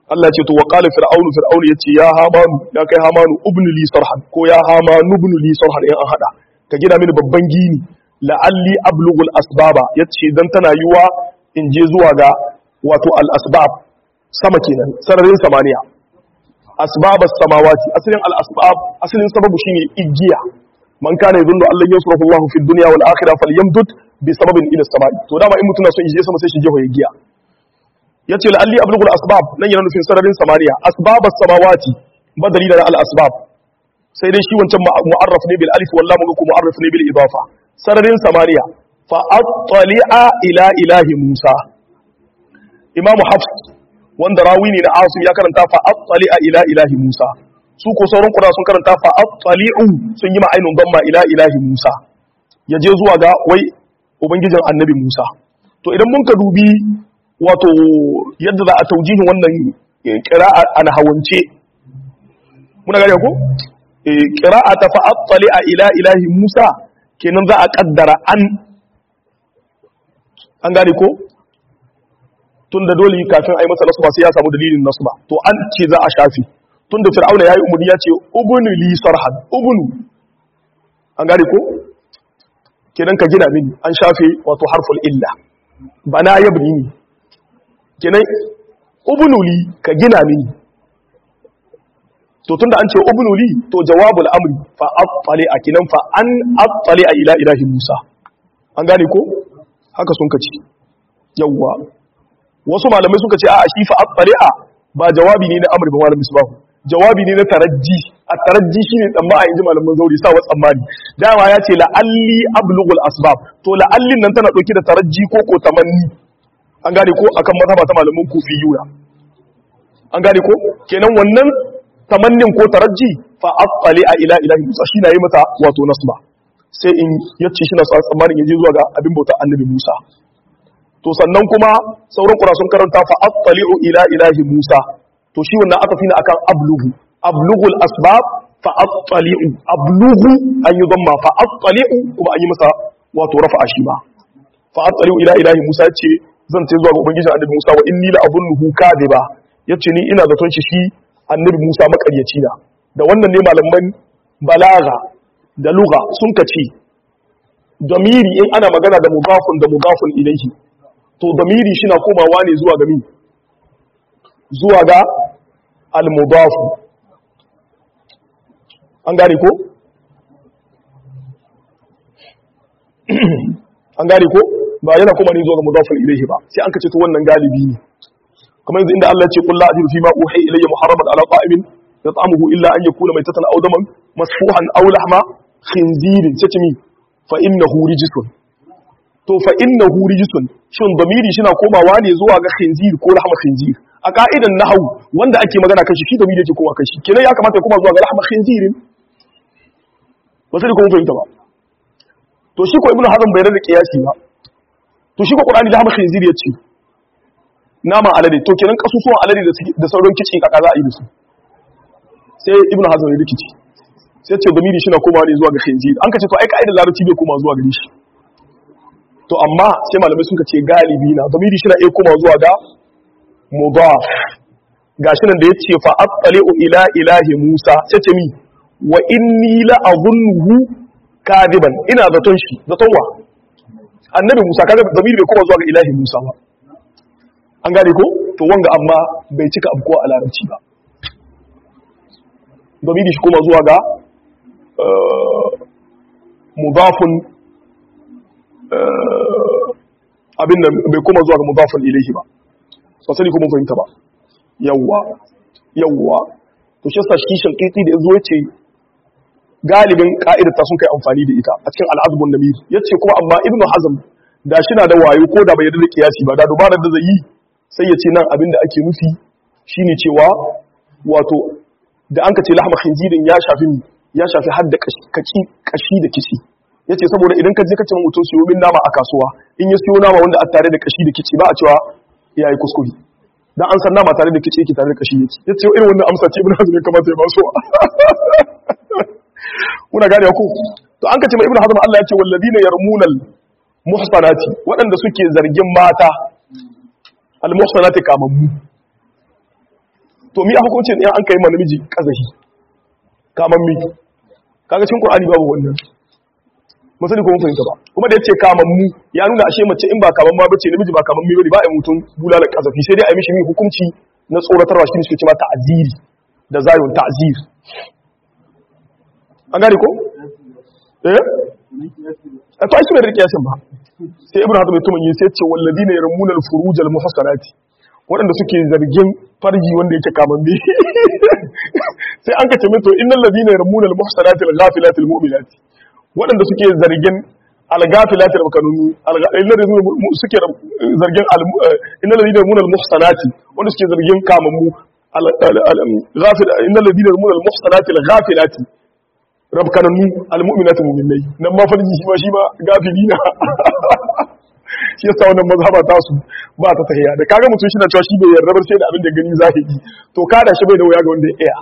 Allah ya ce to wa qala fir'aunu yace ya hamanu ya kai hamanu ibn li sarhan ko ya hamanu ibn li sarhan in an hada ka gina mini babban gini la'alli ablughul asbaba yace dan tana yiwa in je zuwa ga wato al asbab sama kenan sararin samaniya asbabas samawati asalin al asbab asalin sababu shine igiya man kana yadullu Allah yusrafu Allah fi dunya wal akhirah falyamdud bi sababin ila samai to dama in mutuna son je sama sai shi je hoye giya yace la'alli ablughul asbab nan yana nufin sararin samaniya asbabas samawati badali da al asbab sai dai shi wancan mu'arraf ne bil alif wallahi mun ko mu'arraf ne bil idafa sararin samaniya fa attali'a ila ilahi Musa Imam Hafs wanda rawi ne na Asim ya karanta fa attali'a ila ilahi Musa su ko sauran qura sun karanta fa attali'u sun yi ma'ainun damma ila ilahi Musa yaje zuwa ga wai ubangijin annabi Musa to idan mun ka dubi wato yadda za a taujihin wannan qira'a an hawance muna gane ko qira'a ta fa attali'a ila ilahi Musa kenan za a kaddara an gane ko tun da dole kafin a yi masa nasba sai ya samu dalilin nasba to an ce za a shafi tun da fir'auna ya yi umarni ya ce ubunu li sarhan ubunu an gane ko kenan ka gina mini an shafe wato harful illa bana yabni ni kenan ubunu li ka gina mini to tunda an ce ubunu li to jawabul amri fa attali a kenan fa an attali a ila ilahi Musa an gane ko haka sun kace yawwa wasu malamai suka ce a shi fa attali'a ba jawabi ne na amri ba malamin misbahu jawabi ne na tarajji at-tarajji shine tsamma a inji malaman zauri sa wa tsammani dama ya ce la'alli ablughul asbab to la'allin nan tana dauke da tarajji ko ko tamanni an gane ko akan mazhaba ta malaman kufiyuna an gane ko kenan wannan tamannin ko tarajji fa attali'a ila ilahi Musa shi na yi mata wato nasba sai in yace shi na sa tsammanin yaje zuwa ga abin bautar annabi Musa to sannan kuma sauran qura sun karanta fa attali'u ila ilahi Musa to shi wannan aka fina akan ablughul asbab fa attali'u ablughu an yi damma fa attali'u kuma an yi masa wato rafa'a shi ba fa attali'u ila ilahi Musa yace zan ce zuwa ga ubangiji annabi Musa wa inni la abunnuhu kadiba yace ni ina zaton shi annabi Musa makaryaci na da wannan ne malaman balaga da lugha sun kace damiri in ana magana da mudafun ilayhi to damiri shi na komawa ne zuwa ga zuwa ga al-mudafu an gane ko an gane ko ba yana kuma ne zuwa ga mudafun ilayhi ba sai an kace to wannan galibi ne kamar yanzu inda Allah ya ce qul la ajidu fima uhi ilayya muharraman ala ta'imin yat'amuhu illa an yakuna maytatan aw daman masfuhan aw lahma khinzirin sai ce mi fa innahu rijsun to fa innahu rijsun shin damiri shi na komawa ne zuwa ga khinzir ko lahma khinzir a ka'idan nahwu wanda ake magana kan shi damiri yake kowa kan shi kenan ya kamata ya koma zuwa ga lahma khinzirin ba sai kuma fahimta ba to shi ko ibnu hazm bai rada kiyasi ba to shi ko qur'ani lahma khinzir yace nama alade to kenan kasusuwan alade da sauran kici kaka za a yi da su sai ibnu hazm ya rikici sai ce damiri shi na komawa ne zuwa ga khinzir an kace to ai ka'idan larabci bai koma zuwa gare shi to amma sai malamai suka ce galibi na damiri shi na iya koma zuwa ga mudaf gashi nan da yace fa attali'u ila ilahi Musa sai ce mi wa inni la adhunnuhu kadiban ina zaton shi zaton wa annabi Musa kaga damiri bai koma zuwa ga ilahi Musa ba an gane ko to wanga amma bai cika abu ko a larabci ba damiri shi koma zuwa ga mudafun abin da bai kuma zuwa ga mudafin ilaihi ba sosai kuma fahimta ba yawwa to shi sa shi shankiti da yazo yace galibin ka'idar ta sun kai amfani da ita a cikin al'azbun namir yace kuma amma ibnu hazm da shi na da wayo ko da bai yarda da kiyasi ba da dubarar da zai yi sai yace nan abin da ake nufi shine cewa wato da an ka ce lahma khinzirin ya shafi hadda kashi da kici yace saboda idan ka je ka ce mutum siyo min nama a kasuwa in ya siyo nama wanda a tare da kashi da kici ba a cewa yayi kuskure dan an san nama tare da kici yake tare da kashi yake yace irin wannan amsa ce ibn hazm kamata ya baso kuna gane ku to an ka ce mai ibn hazm Allah ya ce walladina yarmunal muhsanati waɗanda suke zargin mata al muhsanati kamammu to mi a hukuncin in an kai ma namiji kazahi kaman mi kaga cikin Qur'ani babu wannan musali ko mun fahimta ba kuma da yace kaman mu ya nuna ashe mace in ba kaman ma bace namiji ba kaman mi bane ba ai mutum bulala kazafi sai dai ai mishi hukunci na tsoratarwa shi ne suke cewa ta'ziri da zayun ta'zir an gane ko a to ai shi bai rike yasin ba sai ibnu hazm mutum yi sai ce walladina yarmuna al-furuj al-muhsanati waɗanda suke zargin farji wanda yake kamamme sai an kace mito innal ladina yarmuna al-muhsanati al-ghafilati al-mu'minati waɗanda suke zargin al-ghafilati al-makanuni suke zargin innal ladina yarmuna al-muhsanati wanda suke zargin kamammu al-ghafil innal ladina yarmuna al-muhsanati al-ghafilati rabkananu al-mu'minati mu'minai nan ma farji shi ma gafilina shi yasa wannan mazhaba ta su ba ta tahiya da kaga mutum shi na cewa shi bai yarda ba sai da abin da gani zahiri to kada shi bai da waya ga wanda ya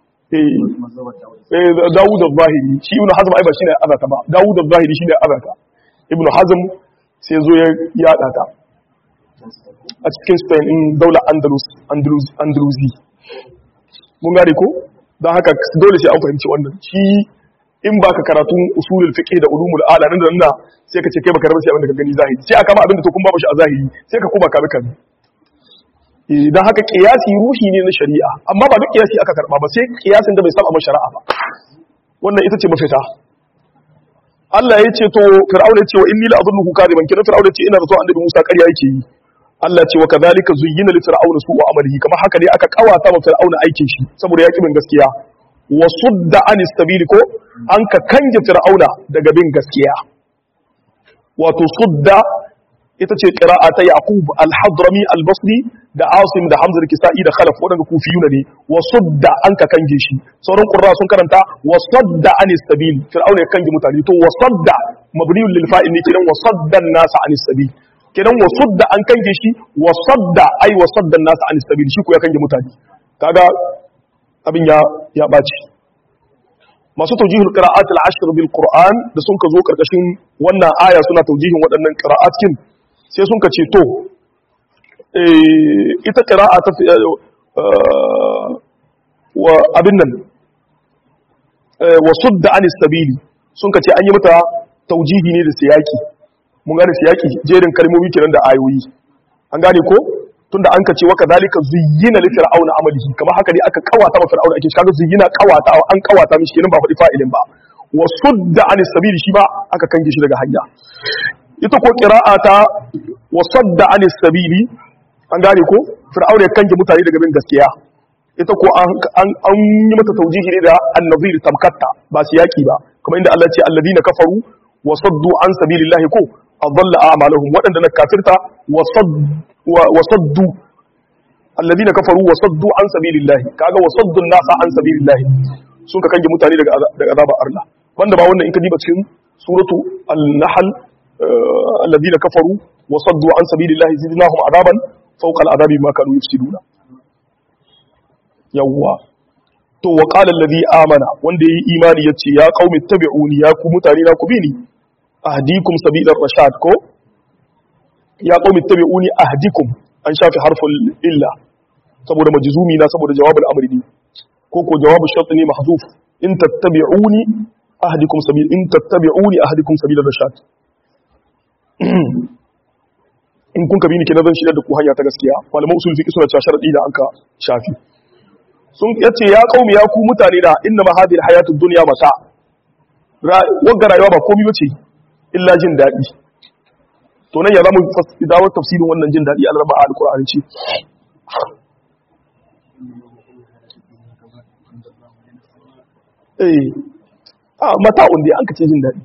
iya Dawud al-Zahiri shi Ibn Hazm ai ba shine azata ba Dawud al-Zahiri shine azata Ibn Hazm sai zo ya yada ta a cikin Spain in daular Andalusi mun gane ko dan haka dole sai an fahimci wannan shi in baka karatun usulul fiqh da ulumul ala nan da nan sai ka ce kai baka rabu sai abin da ka gani zahiri sai aka ma abin da to kun babu shi a zahiri sai ka kuma ka bi kan dan haka qiyasi ruhi ne na shari'a amma ba duk qiyasi aka karba ba sai qiyasin da bai saba ma shari'a ba wannan ita ce mafita Allah ya ce to Fir'auna ya ce wa inni la azunnuhu kadiban kina Fir'auna ya ce ina zato annabi Musa ƙarya yake yi Allah ce wa kadhalika zuyyina li fir'auna su'u amalihi kamar haka ne aka kawata ma Fir'auna aikin shi saboda ya bin gaskiya wa sudda anis sabili ko an ka kanje Fir'auna daga bin gaskiya wato sudda ita ce qira'a ta Yaqub al-Hadrami al-Basri da Asim da Hamza da Kisa'i da Khalaf wadanda kufiyuna ne wa sudda an ka kange shi sauran qurra sun karanta wa sadda anis sabil Fir'auna ya kange mutane to wa sadda mabniun lil fa'il ne kidan wa sadda an-nas anis sabil kidan wa sudda an kange shi wa sadda ai wa sadda an-nas anis sabil shi ko ya kange mutane kaga abin ya baci masu taujihul qira'at al-ashr bil Qur'an da sun ka zo karkashin wannan aya suna taujihin waɗannan qira'at kin sai sun ka ce to ita qira'a ta wa abin nan wa sudda anis sabili sun ka ce an yi mata taujihi ne da siyaki mun gane siyaki jerin kalmomi kenan da ayoyi an gane ko tunda an kace waka zalika zuyyina li fir'auna amalihi kamar haka ne aka kawata ma fir'auna ake kaga zuyyina kawata an kawata mishi kenan ba faɗi fa'ilin ba wa sudda an sabili shi ba aka kange shi daga hanya ita ko qira'ata wa sadda an sabili an gane ko fir'auna ya kange mutane daga bin gaskiya ita ko an yi mata taujihi ne da an-nazir tamkatta ba siyaki ba kamar inda Allah ya ce alladina kafaru wa saddu an sabilillahi ko adalla a'malahum wadanda na kafirta وصدوا الذين كفروا وصدوا عن سبيل الله kaga wasaddu an-nasa an sabilillah sun ka kange mutane daga azabar Allah wanda ba wannan in ka diba cikin suratu an-nahl alladhina kafaru wasaddu an sabilillah zidnahum azaban fawqa al-azabi ma kanu yufsiduna yawwa to wa qala alladhi amana wanda yayi imani yace ya qaumi tabi'uni ya ku mutane na ku bi ni ahdikum sabilar rashad ko ya qaumi tabi'uni ahdikum an shafi harful illa saboda majzumi na saboda jawabul amri ne ko jawabul shart ne mahzuf in tattabi'uni ahdikum sabil in tattabi'uni ahdikum sabil rashad in kun ka bi ni kenan zan shirya da ku hanya ta gaskiya malaman usul fiqh suna cewa sharadi da anka shafi sun yace ya qaumi ya ku mutane da inna ma hadhihi alhayatud dunya mata wagga rayuwa ba komai bace illa jin dadi to nan ya zama dawo tafsirin wannan jin daɗi al-raba al-Qur'ani ce mata'un dai an kace jin daɗi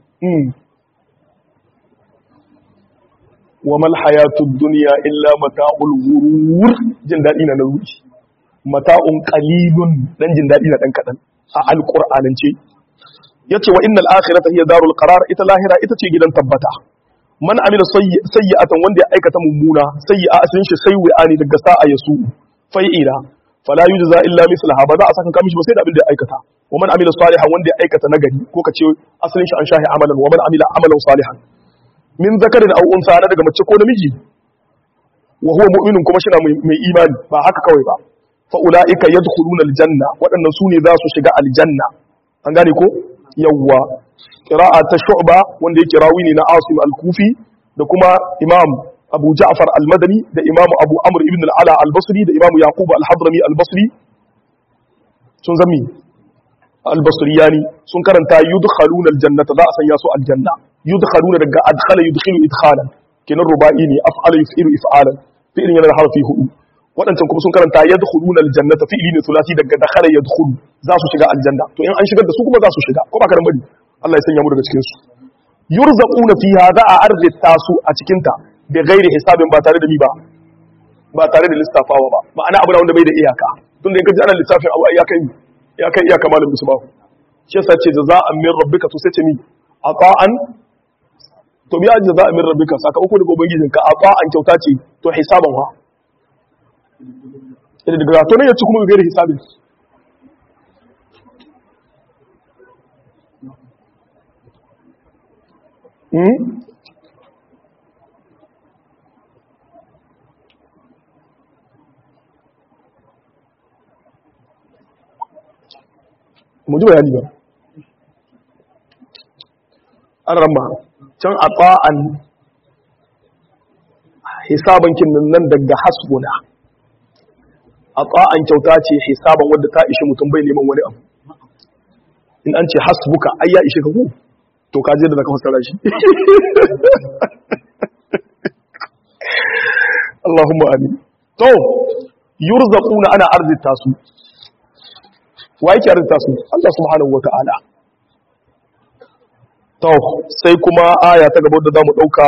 wa mal hayatud dunya illa mata'ul ghurur jin daɗi na ruhi mata'un qalilun dan jin daɗi na dan kadan a al-Qur'anance yace wa innal akhirata hiya darul qarar ita lahira ita ce gidan tabbata man amila sayyi'atan wanda ya aikata mummuna sayyi'a asalin shi sayyi'ani daga sa'a yasu fai'ila fala yujza illa mislaha ba za a saka kamishi ba sai da abin da ya aikata wa man amila salihan wanda ya aikata nagari ko kace asalin shi an shahi amalan wa man amila amalan salihan min zakarin aw unsa daga mace ko namiji wa huwa mu'minun kuma shi na mai imani ba haka kawai ba fa ulaika yadkhuluna aljanna waɗannan su ne za su shiga aljanna an gane ko yawwa qira'a ta shu'ba wanda yake rawi ne na asim al-kufi da kuma imam abu ja'far al-madani da imam abu amr ibn al-ala al-basri da imam yaqub al-hadrami al-basri sun zami al-basriyani sun karanta yudkhaluna al-jannata za a sanya su aljanna yudkhaluna daga adkhala yudkhilu idkhalan kenan ruba'i ne af'ala yuf'ilu if'alan fi'lin yana da harfi hudu waɗancan kuma sun karanta yadkhuluna al-jannata fi'li ne thulathi daga dakhala yadkhulu za su shiga aljanna to in an shigar da su kuma za su shiga ko ba karan bari Allah ya sanya mu daga cikin su yurzaquna fiha za a arzita su a cikin ta bi ghairi hisabin ba tare da ni ba tare da lissafawa ba ma'ana abu wanda bai da iyaka tunda in ka ji ana lissafin abu ya kai iyaka malam musuba shi yasa ce jaza'an min rabbika to sai ce mi ata'an to biya jaza'an min rabbika sakamako daga ubangijinka ata'an kyauta ce to hisaban ha idan daga to ne ya ci kuma bi ghairi hisabin mu ji bayani ba an ramma can a tsa'an hisabankin nan daga hasbuna a tsa'an kyauta ce hisaban wadda ta ishi mutum bai neman wani abu in an ce hasbuka ai ya ishi ka ku to ka je da zaka fassara shi Allahumma amin to yurzaquna ana arzita su wa yake arzita su Allah subhanahu wataala to sai kuma aya ta gaba da zamu dauka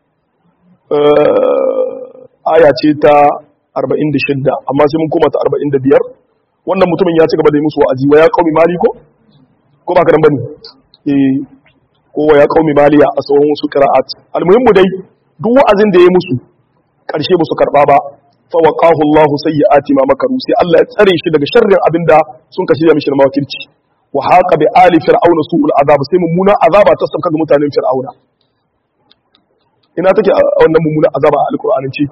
aya ce ta 46 amma sai mun koma ta 45 wannan mutumin ya ci gaba da yi musu wa'azi wa ya qaumi maliko ko ba ka dan bane ko ya qaumi maliya a sauran wasu qira'at almuhimmu dai duk wa'azin da ya musu karshe ba su karba ba fa waqahu Allahu sayyi'ati ma makaru sai Allah ya tsare shi daga sharrin abinda sun kashi da mishi mawakilci wa haqa bi ali fir'auna su'ul azab sai mummuna azaba ta sauka ga mutanen fir'auna ina take wannan mummuna azaba a alqur'anin ce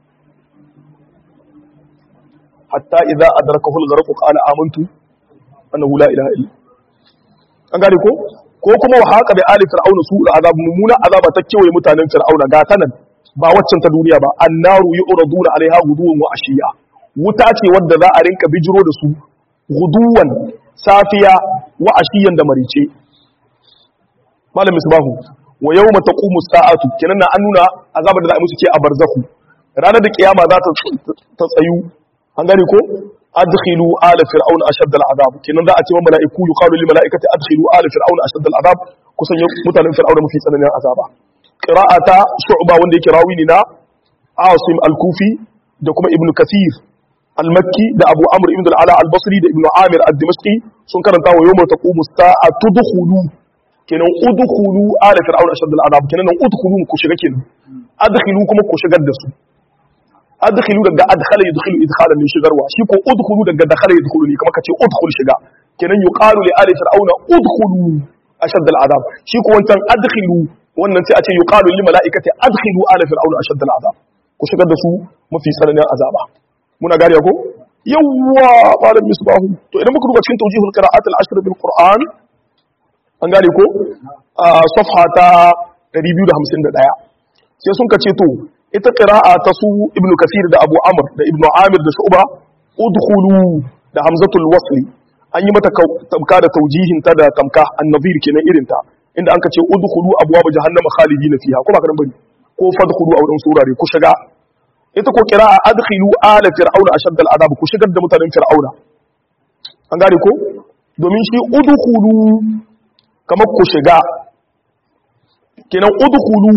hatta idza adrakahu al-gharq qala amantu annahu la ilaha illa an gane ko kuma wa haka bi ali fir'auna su azab mumuna azaba ta kewaye mutanen fir'auna ga tanan ba waccan ta duniya ba annaru yu'raduna alaiha guduwan wa ashiya wuta ce wadda za a rinka bijiro da su guduwan safiya wa ashiyan da marice malam misbahu wa yawma taqumu as-sa'atu kenan an nuna azabar da za a musu ke a barzakhu ranar da kiyama za ta tsayu an gane ko adkhilu ala fir'auna ashadd al'adab kenan za a ce wa mala'iku yuqalu lil mala'ikati adkhilu ala fir'auna ashadd al'adab kusan mutanen fir'auna mafi tsananin azaba qira'ata shu'ba wanda yake rawi ne na asim al-kufi da kuma ibnu kathir al-makki da abu amr ibn al-ala al-basri da ibnu amir ad-dimashqi sun karanta wa yawma taqumu as-sa'atu tudkhulu kenan udkhulu ala fir'auna ashadd al'adab kenan udkhulu ku shiga kenan adkhilu kuma ku shigar da su adkhilu daga adkhala yadkhulu idkhalan min shigarwa shi ko udkhulu daga dakhala yadkhulu ne kuma kace udkhul shiga kenan yuqalu li ali fir'auna udkhulu ashad al'adab shi ko wancan adkhilu wannan sai a ce yuqalu lil mala'ikati adkhilu ala fir'auna ashad al'adab ku shigar da su mafi tsananin azaba muna gariya ko yawwa malam misbahu to idan muka duba cikin tawjihul qira'at al-ashr bil qur'an an gane ko safha ta 251 sai sun kace to ita qira'a ta su ibnu kasir da abu amr da ibnu amir da shu'ba udkhulu da hamzatul wasli an yi mata tamka da taujihin ta da tamka an-nazir kenan irin ta inda an kace udkhulu abwaab jahannama khalidina fiha ko ba ka bari ko fadkhulu a wurin surare ku shiga ita ko qira'a adkhilu ala fir'auna ashadda al-adab ku shigar da mutanen fir'auna an gane ko domin shi udkhulu kamar ku shiga kenan udkhulu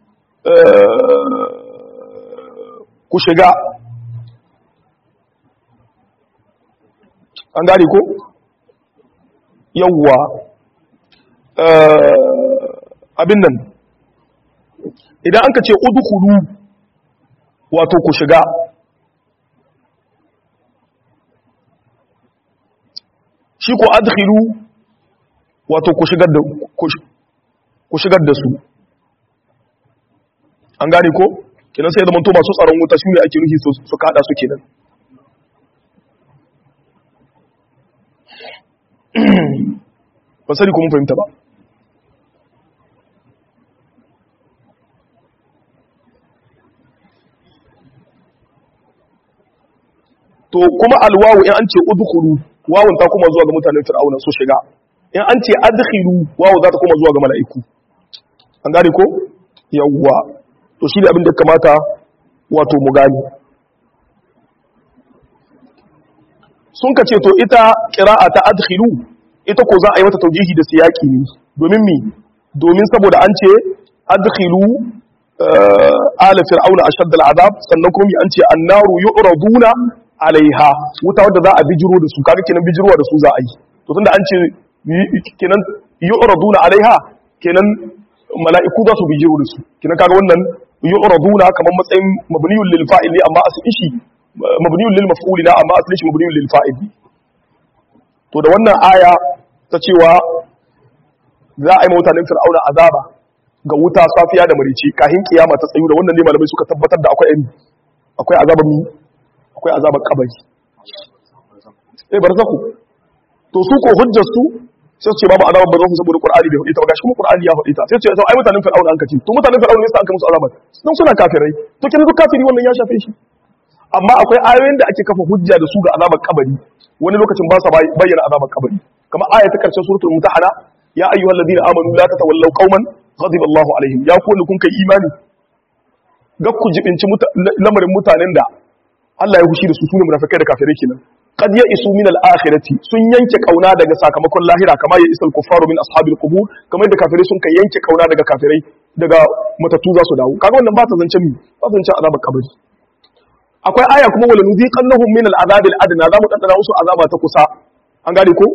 ku shiga an gane ko yawwa abin nan idan an ka ce udkhulu wato ku shiga shi ko adkhilu wato ku shigar da su an gane ko kenan sai zaman to masu tsaron wuta su ne ake nufi su kada su kenan ba sani kuma fahimta ba. To kuma alwawu in an ce udkhulu wawun ta kuma zuwa ga mutanen fir'auna su shiga, in an ce adkhilu wawu za ta kuma zuwa ga mala'iku. An gane ko yawwa, to shi ne abin da kamata wato mu gane. Sun ka ce to ita qira'a ta adkhilu ita ko za a yi mata taujihi da siyaki ne, domin mi domin saboda an ce adkhilu ala fir'auna ashadda al'adab, sannan kuma an ce annaru yu'raduna alaiha, wuta wadda za a bijiro da su, kaga kenan bijirwa da su za a yi. To tunda an ce kenan yu'raduna alaiha, kenan mala'iku za su bijiro da su, kenan kaga wannan yu'raduna kamar matsayin mabniyul lil fa'il ne, amma asalin shi mabniyul lil maf'ul ne, amma asalin shi mabniyul lil fa'il. To da wannan aya ta cewa za a yi mutanen fir'auna azaba ga wuta safiya da marici kahin kiyama ta tsayu, da wannan ne malamai suka tabbatar da akwai azaban kabari, barzaku. To su ko hujjar su sai su ce babu azaban barzaku saboda qur'ani bai hudita ba, gashi kuma qur'ani ya hudita, sai su ce ai mutanen fir'auna an kace, to mutanen fir'auna ne sai aka musu azaba dan suna kafirai, to kin duk kafiri wannan ya shafe shi. Amma akwai ayoyin da ake kafa hujja da su ga azaban kabari, wani lokacin ba sa bayyana azaban kabari, kamar aya ta karshen suratul mumtahana, ya ayyuhalladhina amanu la tatawallaw qauman ghadiba Allahu alaihim, ya ku wanda kun kai imani ga ku jibinci lamarin mutanen da Allah ya hushi da su, sune munafikai da kafirai kenan. Qad ya'isu min al-akhirati, sun yanke kauna daga sakamakon lahira, kama ya isal kuffaru min ashabil qubur, kamar da kafirai sun kai yanke kauna daga kafirai daga matattu za su dawo. Kaga wannan ba ta zancen ba ta zancen azabar kabari. Akwai aya kuma wala nuziqannahum min al-azabil adna, za mu dandana musu azaba ta kusa. An gane ko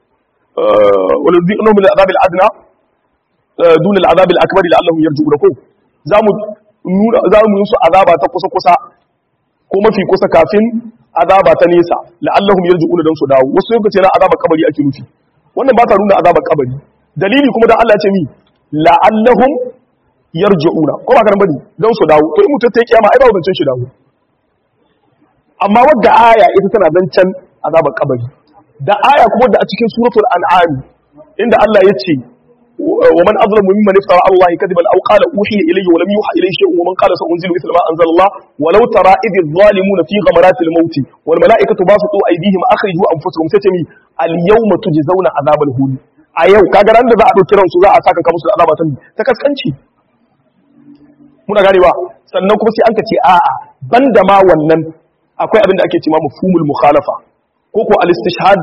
wala nuziqannahum min al-azabil adna dun al-azabil akbar la'allahum yarji'un ko za mu yi su azaba ta kusa ko mafi kusa kafin azaba ta nesa la'allahum yarji'una dan su dawo. Wasu lokaci na azaba kabari ake nufi, wannan ba ta nuna azaba kabari. Dalili kuma dan Allah ya ce mi la'allahum yarji'una, ko ba kan bane dan su dawo. To in mutum ta yi kiyama ai ba zancen shi dawo. Amma wadda aya ita tana zancen azaba kabari, da aya kuma da a cikin suratul an'am inda Allah ya ce ومن أظلم ممن افترى على الله كذبا أو قال أوحي إليه ولم يوحى إليه شيء ومن قال سأنزل مثل ما أنزل الله ولو ترى إذ الظالمون في غمرات الموت والملائكة باسطوا أيديهم أخرجوا أنفسكم ستمي اليوم تجزون عذاب الهون. أيوه kaga ran da za a dauki ransu za a saka ka musu azaba ta kaskanci. Muna ganewa, sannan kuma sai an ka ce a'a banda ma wannan akwai abin da ake cewa mafhumul mukhalafa ko ko al-istishhad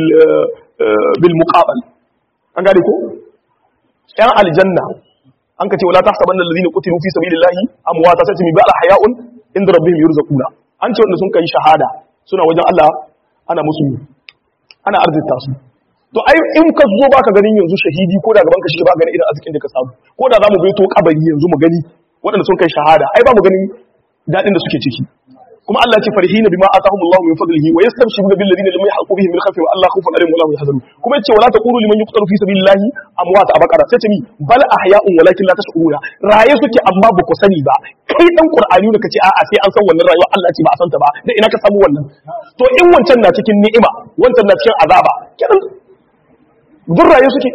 bil muqabal. An gane ko ‘yan aljanna an ka ce wala ta saban da lalzini kutilu fi sabilillahi amwata sai mi ba alhaya'un inda rabbihim yurzaquna, an ce wanda sun kai shahada suna wajen Allah ana musu ana arzita su. To ai in ka zo baka ganin yanzu shahidi ko da gaban ka shi ba ganin irin arzikin da ka samu, ko da zamu bai to kabari yanzu mu gani waɗanda sun kai shahada ai ba mu ganin dadin da suke ciki. Kuma Allah ce farihina bima atahumullahu min fadlihi wa yastabshiruna bil ladina lam yahqu bihim min khawfin wa Allah khawfun alaihim wa la hum yahzanun. Kuma yace wala taqulu liman yuqtalu fi sabilillahi amwat abaqara, sai ce mi bal ahya'un walakin la tash'uruna, raye suke amma ba ku sani ba. Kai dan Qur'ani da kace a'a sai an san wannan rayuwa, Allah ce ba a san ta ba, da ina ka samu wannan? To in wancan na cikin ni'ima wancan na cikin azaba, kenan duk raye suke.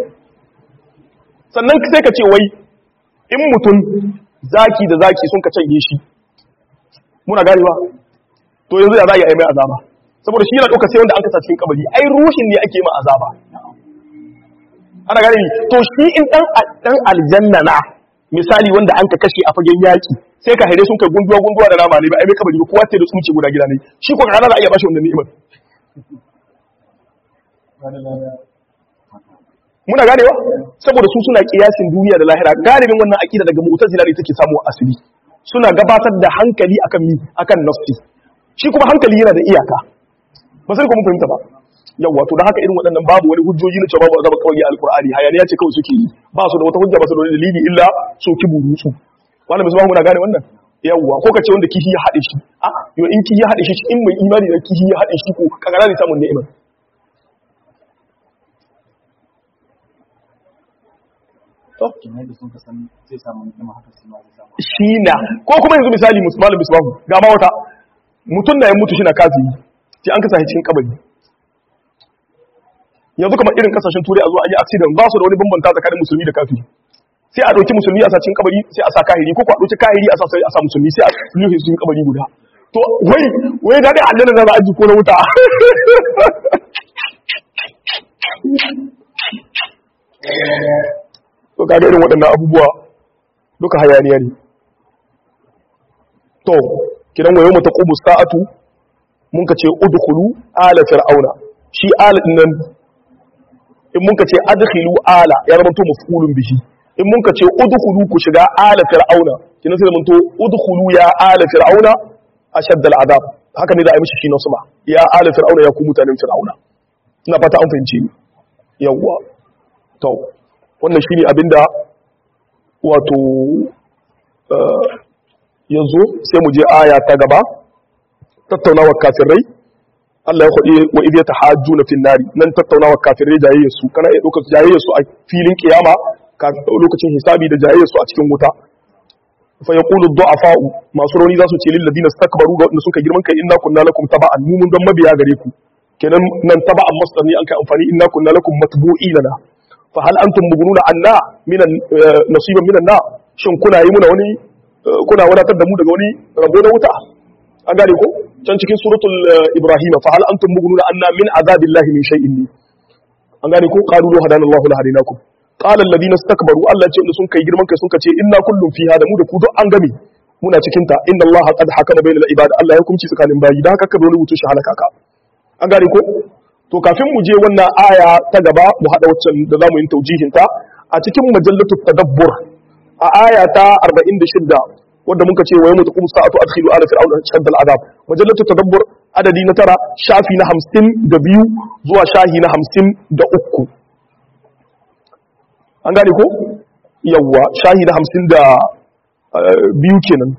Sannan sai ka ce wai in mutum zaki da zaki sun ka canje shi, muna ganewa, to yanzu ya za a yi mai azaba saboda shi yana ɗauka sai wanda an kasa cikin kabari, ai ruhin ne ake ma azaba. Ana gane ni, to shi in dan aljanna na misali wanda an ka kashe a fagen yaki sai ka haire sun kai gunduwa da nama ne ba ai mai kabari ba, kowa sai da tsuce guda gida ne, shi ko kana za a iya bashi wannan ni'imar. Muna ganewa saboda su suna kiyasin duniya da lahira, galibin wannan akida daga mu'tazila ne take samu asiri, suna gabatar da hankali akan nafsi, shi kuma hankali yana da iyaka, ba sai kuma fahimta ba. Yawwa to dan haka irin waɗannan babu wani hujjoji na cewa babu azaba kawai alqur'ani, hayaniya ce kawai suke yi, ba su da wata hujja ba su da wani dalili illa soki burutsu. Wannan musulman muna gane wannan. Yawwa ko kace wanda kihi ya hade shi, a yo in kihi ya hade shi in mai imani da kihi ya hade shi ko kaga ne samun ni'ima. Shi na ko kuma yanzu misali musulman misbahu ga ma wata mutum da ya mutu shi na kafi sai an kasa shi cikin kabari yanzu kamar irin kasashen turai a zo an yi accident ba su da wani bambanta tsakanin musulmi da kafiri sai a ɗauki musulmi a sa cikin kabari sai a sa kahiri ko a ɗauki kahiri a sa musulmi sai a rufe cikin kabari guda to wai da dai aljanna za a ji ko na wuta to kaga irin waɗannan abubuwa duka hayaniya ne to kidan wayo mata qubu sa'atu mun ka ce udkhulu ala fir'auna shi ala dinnan in mun ka ce adkhilu ala ya zama to maf'ulun bihi in mun ka ce udkhulu ku shiga ala fir'auna kidan sai zama to udkhulu ya ala fir'auna ashadda al'adab haka ne da ai mishi shi nasu ba ya ala fir'auna ya ku mutanen fir'auna ina fata an fahimce ni yawwa to wannan shine abinda wato yanzu sai mu je aya ta gaba tattaunawa kafirai Allah ya faɗi wa idh yatahajjuna fin nari nan tattaunawa kafirai jayayyar su kana iya ɗaukar jayayyar su a filin kiyama lokacin hisabi da jayayyar su a cikin wuta fa yaqulu du'afa'u masu rauni za su ce lil ladina istakbaru ga wanda suka girman kai inna kunna lakum taba'an mun don mabiya gare ku kenan nan taba'an masdar ne an kai amfani inna kunna lakum matbu'ina fa hal antum mughnuna anna minan nasiban minan na shin kuna yi muna wani kuna wadatar da mu daga wani rabo na wuta an gane ko can cikin suratul ibrahim fa hal antum mughnuna anna min azabillahi min shay'in ni an gane ko qalu la hadana Allahu la hadinakum qala alladhina istakbaru Allah ce sun kai girman kai sun ce inna kullum fiha da mu da ku duk an game muna cikin ta inna Allah qad hakama bainal ibad Allah ya hukunci tsakanin bayi dan haka ka dole mutu shi halaka ka an gane ko to kafin mu je wannan aya ta gaba mu hada waccan da zamu yi taujihin ta a cikin majallatut tadabbur a aya ta 46 wanda muka ce wa yawma taqumu sa'atu adkhilu ala fir'auna shadda al'adab majallatut tadabbur adadi na tara shafi na 52 zuwa shahi na 53 an gane ko yawwa shahi na 52 kenan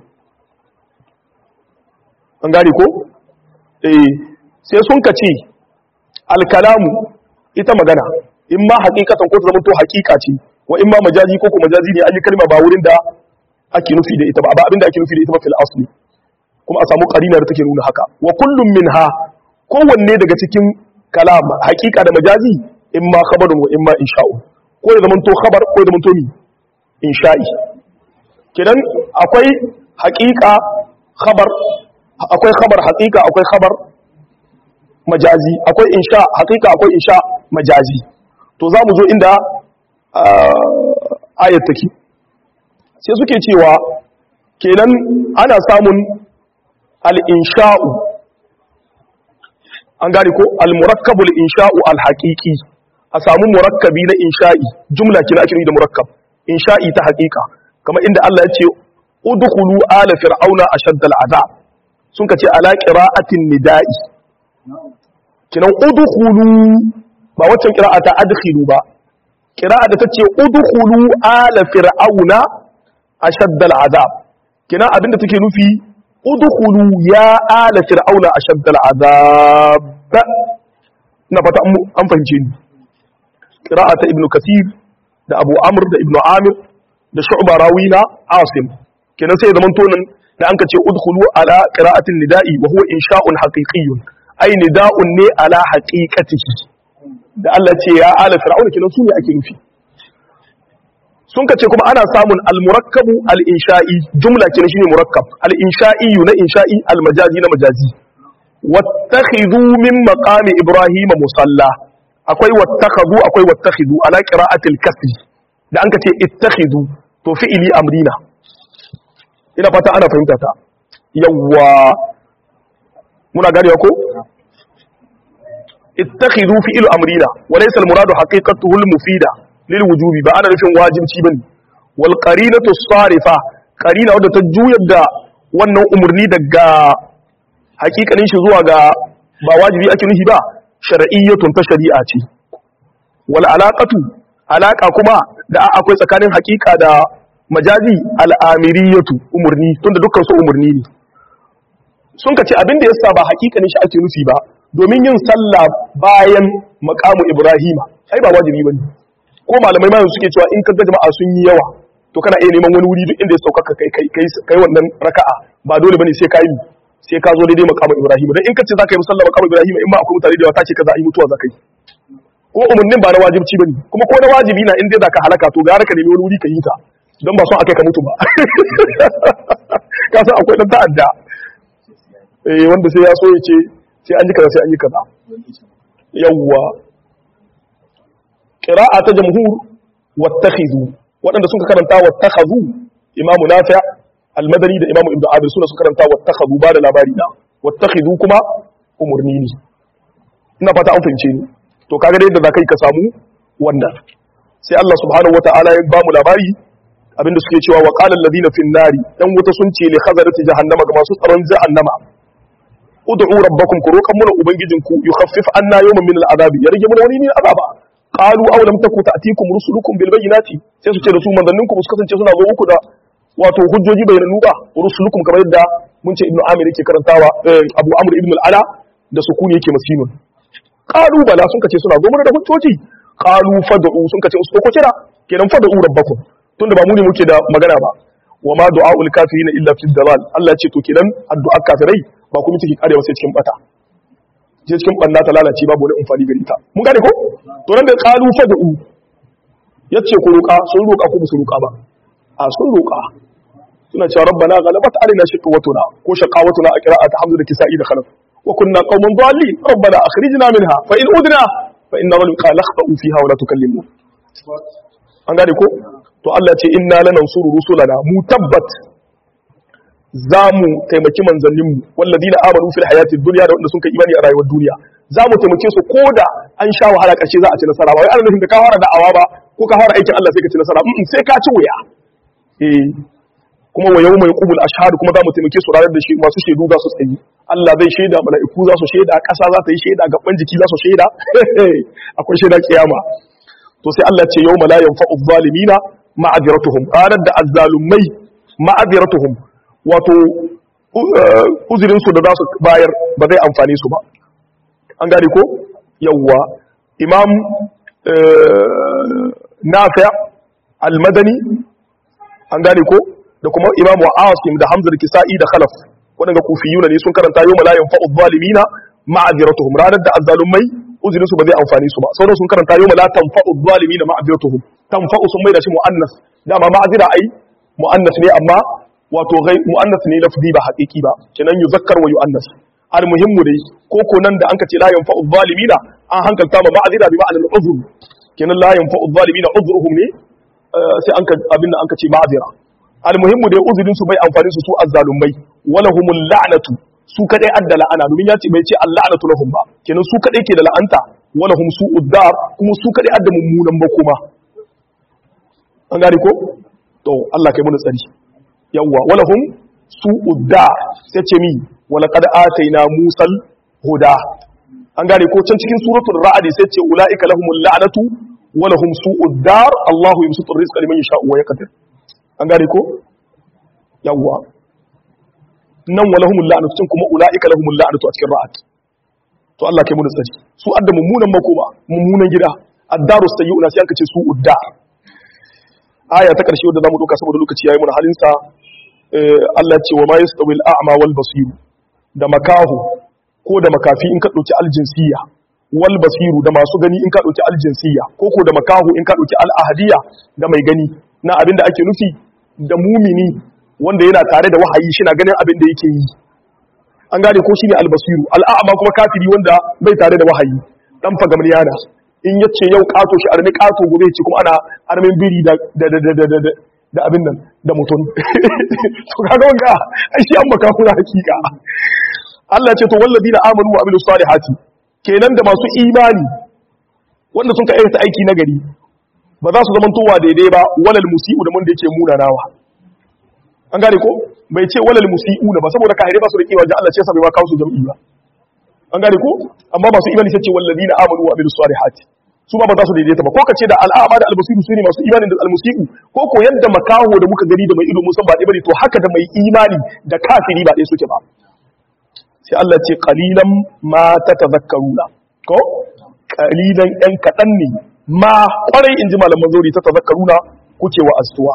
an gane ko sai sun kace alkalamu ita magana in ma hakikatan ko ta zama to hakika ce wa in ma majazi ko majazi ne an yi kalma ba wurin da ake nufi da ita ba abinda ake nufi da ita ba fil asli kuma a samu qarina da take nuna haka wa kullum minha kowanne daga cikin kalam hakika da majazi in ma khabarun wa in ma insha'u ko ya zama to khabar ko ya zama to insha'i kidan akwai hakika khabar akwai khabar hakika akwai khabar majazi akwai insha hakika akwai insha majazi to za mu zo inda ayat take sai suke cewa kenan ana samun al-insha'u an gane ko al-murakkabul insha'u al-haqiqi a samu murakkabi na insha'i jumla kina ake da murakkab insha'i ta haqiqa kamar inda Allah ya ce udkhulu ala fir'auna ashaddal azab sun kace ala qira'atin nida'i kinan udkhulu ba waccan qira'a ta adkhilu ba qira'a da tace udkhulu ala fir'auna ashaddal azab kinan abinda take nufi udkhulu ya ala fir'auna ashaddal azab na fata an fahimce ni qira'a ta ibnu kathir da abu amr da ibnu amir da shu'ba rawina asim kinan sai zaman tonan da an kace udkhulu ala qira'atin nida'i wa huwa insha'un haqiqiyyun ai nida'un ne ala haqiqatihi da Allah ce ya ala fir'auna kinan su ne ake nufi sun kace kuma ana samun al-murakkabu al-insha'i jumla kinan shine murakkab al-insha'i na insha'i al-majazi na majazi wattakhidhu min maqami ibrahima musalla akwai wattakhadhu akwai wattakhidhu ala qira'ati al-kasri da an kace ittakhidhu to fi'ili amrina ina fata ana fahimta ta yawwa muna gane ko ittakhidhu fi'il amrina wa laysa al-muradu haqiqatuhu al-mufida lil wujubi ba ana nufin wajibci bane wal qarinatu as-sarifa qarina wadda ta juyar da wannan umurni daga haƙiƙanin shi zuwa ga ba wajibi ake nufi ba shar'iyyatun ta shari'a ce wal alaqatu alaqa kuma da akwai tsakanin haƙiƙa da majazi al-amiriyatu umurni tunda dukkan su umurni ne sun ka ce abin da yasa ba hakikanin shi ake nufi ba domin yin sallah bayan maqamu ibrahima ai ba wajibi bane ko malamai ma suke cewa in kaga jama'a sun yi yawa to kana iya neman wani wuri duk inda ya sauka kai wannan raka'a ba dole bane sai kai sai ka zo daidai maqamu ibrahima dan in kace zaka yi sallah maqamu ibrahima in ma akwai mutane da yawa tace kaza ai mutuwa zaka yi kuma umarnin ba na wajibci bane kuma ko na wajibi na in dai zaka halaka to gara ka nemi wani wuri ka yi ta don ba son akai ka mutu ba ka san akwai dan ta'adda wanda sai ya so ya ce sai an yi kaza sai an yi kaza yawwa qira'a ta jamhur wattakhidhu wadanda suka karanta wattakhadhu imamu nafi' al-madani da imamu ibnu abir suna suka karanta wattakhadhu ba da labari da wattakhidhu kuma umurni ne ina fata an fahimce ni to kaga dai yadda zakai ka samu wannan sai Allah subhanahu wataala ya ba mu labari abinda suke cewa wa qala alladhina fin nari dan wuta sun ce li khazarati jahannama ga masu tsaron jahannama ud'u rabbakum ku roƙan mana ubangijinku yukhaffif anna yawman min al'adabi ya rage mana wani ne azaba qalu aw lam takun ta'tikum rusulukum bil bayyinati sai su ce da su manzanninku ba su kasance suna zo muku da wato hujjoji bayananu ba rusulukum kamar yadda mun ce ibnu amir yake karantawa abu amr ibn al-ala da sukuni yake masinun qalu bala sun kace suna zo mana da hujjoji qalu fad'u sun kace su ko kira kenan fad'u rabbakum tunda ba mu ne muke da magana ba wa ma du'aul kafirin illa fi dalal Allah ya ce to kenan addu'a kafirai ba kuma take karewa sai cikin bata je cikin banna ta lalace babu wani amfani gare ta mun gane ko to nan da qalu fad'u yace ku roka sun roka ko ba su roka ba a sun roka suna cewa rabbana ghalabat alaina shiqwatuna ko shaqawatuna a qira'at hamza da kisa'i da khalaf wa kunna qauman dhalin rabbana akhrijna minha fa in udna fa inna man qala akhta'u fiha wa la tukallimna an gane ko to Allah ya ce inna lanansuru rusulana mu tabbat za mu taimaki manzanninmu walladina amanu fil hayatid dunya da wanda sun kai imani a rayuwar duniya za mu taimake su koda an sha wahala karshe za a ci nasara ba wai ana nufin da ka fara da'awa ba ko ka fara aikin Allah sai ka ci nasara sai ka ci wuya kuma wa yawma yaqumul ashhad kuma za mu taimake su ranar da shi masu shaidu za su tsayi Allah zai shaida mala'iku za su shaida ƙasa za ta yi shaida gaban jiki za su shaida akwai shaida kiyama to sai Allah ce yawma la yanfa'u adh-dhalimina ma'adiratuhum ranar da azzalumai ma'adiratuhum wato uzurinsu da za su bayar ba zai amfani su ba an gane ko yawwa imam nafi' al-madani an gane ko da kuma imam asim da hamza da kisa'i da khalaf wadanda kufiyuna ne sun karanta yawma la yanfa'u adh-dhalimina ma'adiratuhum ranar da azzalumai uzurinsu ba zai amfani su ba sauran sun karanta yawma la tanfa'u adh-dhalimina ma'adiratuhum tanfa'u sun mai da shi mu'annas dama ma'azira ai mu'annas ne amma wato mu'annas ne lafzi ba haqiqi ba kenan yuzakkar wa yu'annas almuhimmu dai ko nan da anka ce la yanfa'u adh-dhalimina an hankalta ma ma'azira bi ma'anar uzr kenan la yanfa'u adh-dhalimina uzruhum ne sai anka abin da anka ce ma'azira almuhimmu dai uzurin su bai amfani su azzalumai walahumul la'natu su kadai adda la'ana domin ya ce bai ce al-la'natu lahum ba kenan su kadai ke da la'anta walahum su'ud dar kuma su kadai adda mummunan makoma an gane ko to Allah kai mun tsari yawwa walahum su'ud dar sai ce mi wala qad ataina musal huda an gane ko can cikin suratul ra'd sai ce ulaika lahumul la'natu walahum su'ud dar Allahu yumsitu rizqa liman yasha'u wa yaqdir an gane ko yawwa nan walahumul la'natu cin kuma ulaika lahumul la'natu a cikin ra'd to Allah kai mun tsari su adda mummunan makoma mummunan gida ad-daru sayyuna sai aka ce su'ud dar aya ta ƙarshe wadda zamu duka saboda lokaci yayi mun halin sa Allah ce wa ma yastawi al-a'ma wal basir da makahu ko da makafi in ka dauki al-jinsiyya wal basiru da masu gani in ka dauki al-jinsiyya ko da makahu in ka dauki al-ahadiyya da mai gani na abinda ake nufi da mumini wanda yana tare da wahayi shi na ganin abin da yake yi an gane ko shine al-basiru al-a'ma kuma kafiri wanda bai tare da wahayi dan fagamniyana in yace yau kato shi armi kato gobe ce kuma ana armin biri da abin nan da mutum to kaga wanga ai shi an baka kuna hakika Allah ya ce to walladina amanu wa amilus salihati kenan da masu imani wanda sun ka aikata aiki na gari ba za su zama towa daidai ba walal musiu da wanda yake munanawa an gane ko bai ce walal musiu ba saboda kahire ba su da kiwa ji Allah ce sa bai ba kawo su jam'i ba an gane ko amma masu imani sai ce walladina amanu wa amilus salihati su ba za su daidaita ba ko kace da al'ama da albasiru su ne masu imani da almusiku ko ko yadda makaho da muka gani da mai ido musan ba dai bane to haka da mai imani da kafiri ba dai suke ba sai Allah ce qalilan ma tatazakkaruna ko qalilan ɗan kaɗan ne ma kwarai in ji malaman zauri tatazakkaruna kuke wa astuwa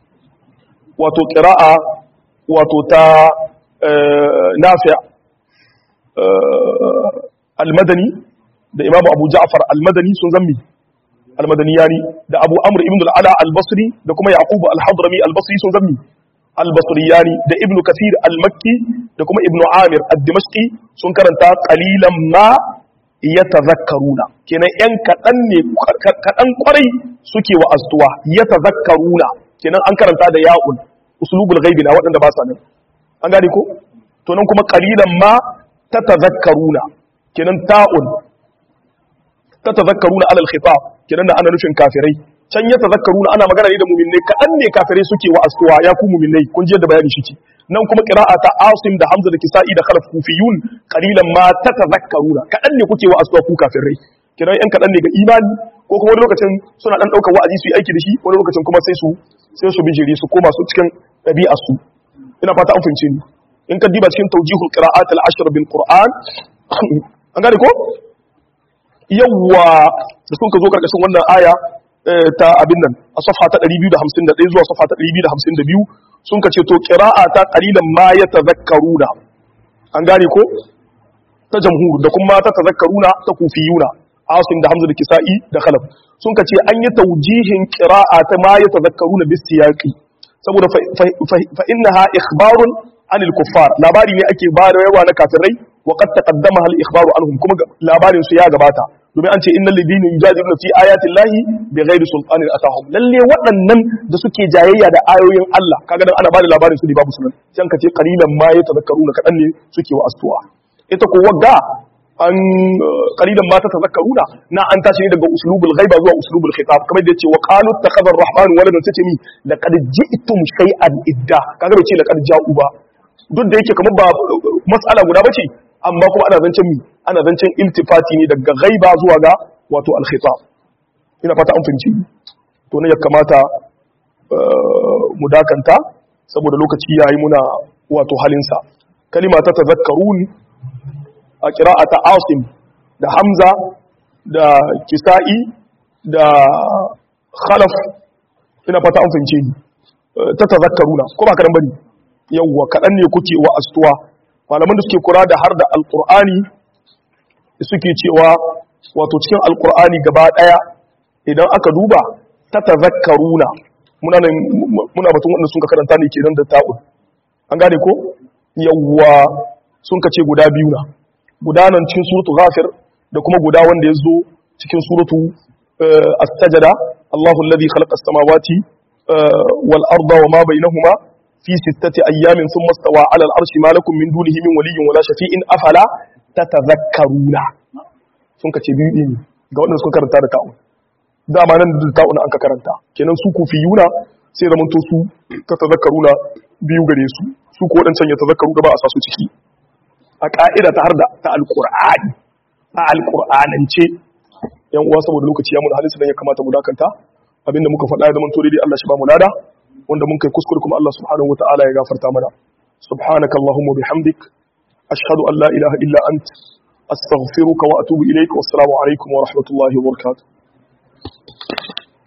wato qira'a wato ta nafi' al-madani da Imam Abu Ja'far al-Madani sun zammi al-Madaniyani da Abu Amr ibn al-Ala al-Basri da kuma Yaqub al-Hadrami al-Basri sun zammi al-Basriyani da Ibn Kathir al-Makki da kuma Ibn Amir ad-Dimashqi sun karanta qalilan ma yatazakkaruna kenan yan kadan ne kadan kwarai suke wa astuwa yatazakkaruna kenan an karanta da ya'un uslubul ghaibi na waɗanda ba sa nan an gane ko to nan kuma qalilan ma tatazakkaruna kenan ta'un tatazakkaruna ala al-khitab kenan da ana nufin kafirai can yatazakkaruna ana magana ne da mu'minai kadan ne kafirai suke wa astuwa ya ku mu'minai kun ji yadda bayani shi nan kuma qira'ata Asim da Hamza da Kisa'i da Khalaf Kufiyun qalilan ma tatazakkaruna kadan ne kuke wa astuwa ku kafirai kenan yan kadan ne ga imani ko kuma wani lokacin suna dan daukar wa'azi su yi aiki da shi wani lokacin kuma sai su bijire su koma su cikin ɗabi'ar su ina fata an fahimce ni in ka diba cikin tawjihul qira'at al-ashr bil Qur'an an gane ko yawa da sun ka zo karkashin wannan aya ta abin nan a safha ta 251 zuwa safha ta 252 sun ka ce to qira'a ta qalilan ma yatazakkaruna an gane ko ta jamhur da kuma ta tazakkaruna ta kufiyuna Asim da Hamza da Kisa'i da Khalaf sun ka ce an yi tawjihin qira'a ta ma yatazakkaruna bis siyaqi saboda fa innaha ikhbarun anil kuffar labari ne ake bayarwa na kafirai wa qad taqaddama al ikhbaru anhum kuma labarin su ya gabata domin an ce innal ladina yujadiluna fi ayati llahi bighairi sultanin atahum lalle waɗannan da suke jayayya da ayoyin Allah kaga dan ana bada labarin su ne babu sunan sai an kace qalilan ma yatazakkaruna kadan ne suke wa astuwa ita ko wagga an qalilan ma tatazakkaruna na an tashi ne daga uslubul ghaiba zuwa uslubul khitab kamar da yace wa qalu takhadha ar-rahman waladan tace mi laqad ji'tum shay'an idda kaga bai ce laqad ja'u ba duk da yake kamar ba mas'ala guda bace amma kuma ana zancen mi ana zancen iltifati ne daga ghaiba zuwa ga wato al-khitab ina fata an fahimci to ne ya kamata mu dakanta saboda lokaci yayi muna wato halinsa kalima ta tazakkarun a qira'ata Asim da Hamza da Kisa'i da Khalaf ina fata an fahimce ni ta tazakkaruna ko ba karan bane yawwa kadan ne kuke wa astuwa malaman da suke kura da har da alqur'ani suke cewa wato cikin alqur'ani gaba daya idan aka duba ta tazakkaruna muna batun wanda sun ka karanta ne kenan da ta'un an gane ko yawwa sun ka ce guda biyu na guda nan cikin suratu ghafir da kuma guda wanda ya zo cikin suratu as-sajda Allahu alladhi khalaqa as-samawati wal arda wa ma bainahuma fi sittati ayyamin thumma istawa 'ala al-arshi ma lakum min dunihi min waliyyin wala shafi'in afala tatazakkaruna sun ka ce biyu ne ga wanda suka karanta da ta'un dama nan da ta'un an ka karanta kenan su kufiyuna sai zaman to su tatazakkaruna biyu gare su ko wadancan ya tazakkaru gaba a sasu ciki a ka'ida ta har da ta alqur'ani a alqur'anance yan uwa saboda lokaci ya mun halin sai ya kamata mu dakanta abinda muka faɗa ya zaman to dai Allah shi ba mu lada wanda mun kai kuskure kuma Allah subhanahu wataala ya gafarta mana subhanakallahumma bihamdik ashhadu an la ilaha illa ant astaghfiruka wa atubu ilayka wassalamu alaikum wa rahmatullahi wa barakatuh